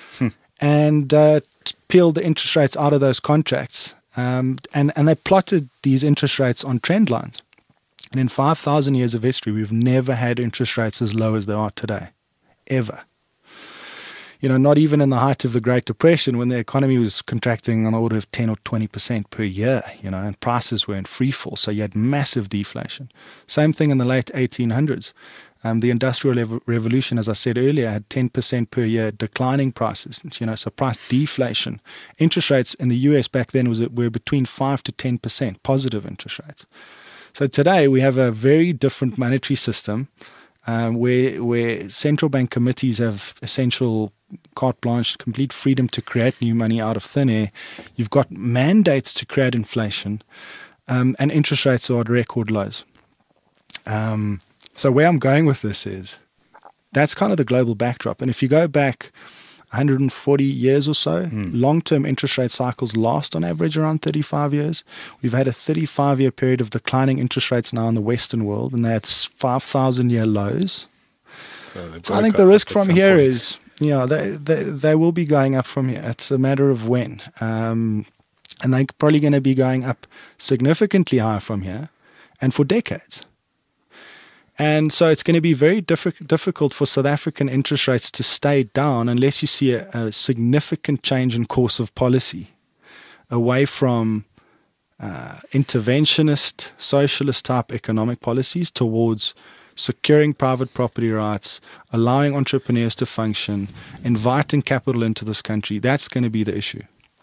and uh, t- peeled the interest rates out of those contracts. Um, and, and they plotted these interest rates on trend lines. And in five thousand years of history, we've never had interest rates as low as they are today, ever. You know, not even in the height of the Great Depression when the economy was contracting on the order of ten or twenty percent per year, you know, and prices were in free fall. So you had massive deflation. Same thing in the late eighteen hundreds. Um, the Industrial Rev- Revolution, as I said earlier, had ten percent per year declining prices, you know, so price deflation. Interest rates in the U S back then was were between five to ten percent positive interest rates. So today we have a very different monetary system um, where where central bank committees have essential carte blanche, complete freedom to create new money out of thin air. You've got mandates to create inflation, um, and interest rates are at record lows. Um, so where I'm going with this is that's kind of the global backdrop. And if you go back one hundred forty years or so,
Mm.
long-term interest rate cycles last on average around thirty-five years. We've had a thirty-five year period of declining interest rates now in the Western world, and they're at five thousand year lows.
So, they've
So
got
I think
to
the
go
risk
up at
from
some
here
point.
is, you know, they, they, they will be going up from here. It's a matter of when. Um, and they're probably going to be going up significantly higher from here and for decades. And so it's going to be very diffi- difficult for South African interest rates to stay down unless you see a, a significant change in course of policy away from uh, interventionist, socialist type economic policies towards securing private property rights, allowing entrepreneurs to function, inviting capital into this country. That's going to be the issue.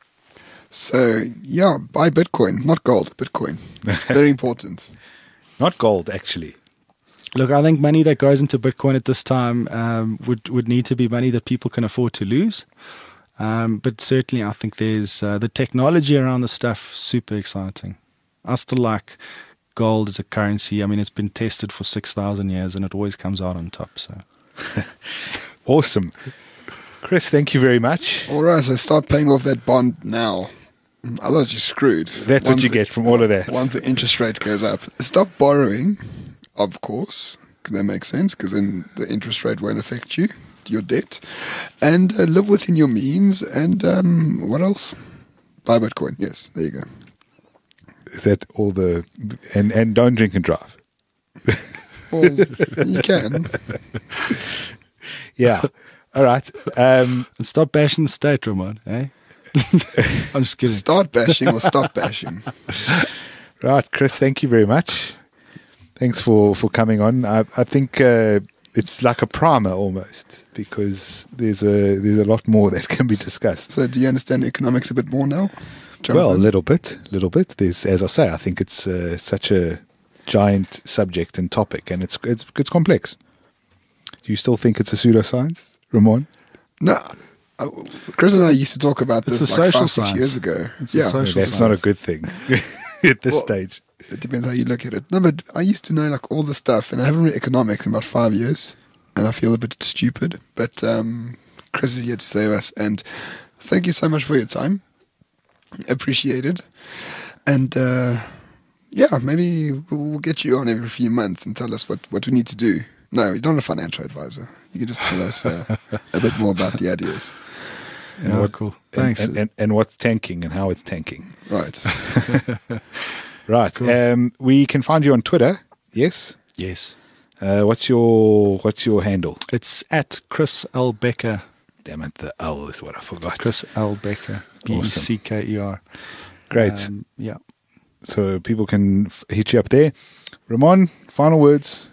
So, yeah, buy Bitcoin, not gold, Bitcoin. Very important.
Not gold, actually.
Look, I think money that goes into Bitcoin at this time um, would would need to be money that people can afford to lose. Um, but certainly, I think there's uh, the technology around the stuff super exciting. I still like gold as a currency. I mean, it's been tested for six thousand years, and it always comes out on top. So,
awesome, Chris. Thank you very much.
All right, so start paying off that bond now. Otherwise, you're screwed.
That's
Once
what you
the-
get from all of that.
Once the interest rate goes up, stop borrowing, of course. That makes sense because then the interest rate won't affect you, your debt, and uh, live within your means. And um, what else? Buy Bitcoin. Yes, there you go.
Is that all the and and don't drink and drive?
Well, you can.
Yeah. All right. Um,
and stop bashing the state, Ramon. Eh? I'm just kidding.
Start bashing or stop bashing.
right, Chris. Thank you very much. Thanks for, for coming on. I I think uh, it's like a primer almost because there's a there's a lot more that can be discussed.
So, do you understand economics a bit more now?
Well, a
Jonathan?
little bit, little bit. There's, as I say, I think it's uh, such a giant subject and topic, and it's it's it's complex. Do you still think it's a pseudoscience, Ramon?
No. Uh, Chris and I used to talk about
It's
this
a
like
social
five, six
science.
years ago.
It's a
yeah,
social
That's not a good thing at this
Well,
stage.
It depends how you look at it. No, but I used to know like all the stuff, and I haven't read economics in about five years, and I feel a bit stupid. But um, Chris is here to save us, and thank you so much for your time. Appreciated. And uh, yeah, maybe we'll, we'll get you on every few months and tell us what, what we need to do. No, you're not a financial advisor. You can just tell us uh, a bit more about the ideas.
And
Yeah,
what-
cool.
And,
Thanks.
and, and, and what's tanking and how it's tanking.
Right.
Right. Um, we can find you on Twitter. Yes.
Yes.
Uh, what's your what's your handle?
It's at Chris L. Becker.
Damn it, the L is what I forgot.
Chris L. Becker. B E C K E R.
Great.
Um, yeah.
So people can f- hit you up there. Ramon, final words.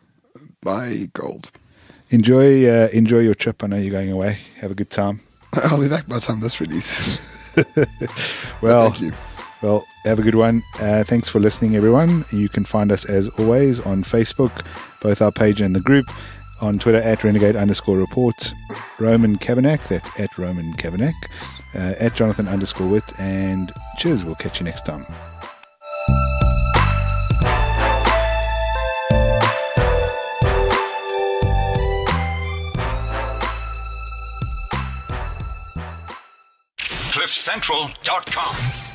Buy gold.
Enjoy uh, enjoy your trip. I know you're going away. Have a good time.
I'll be back by the time this releases.
Well,
Thank you.
well, have a good one. Uh, thanks for listening, everyone. You can find us as always on Facebook, both our page and the group. On Twitter at renegade underscore report. Roman Kavanagh, that's at Roman Kavanagh. Uh, at Jonathan underscore wit. And cheers. We'll catch you next time.
cliff central dot com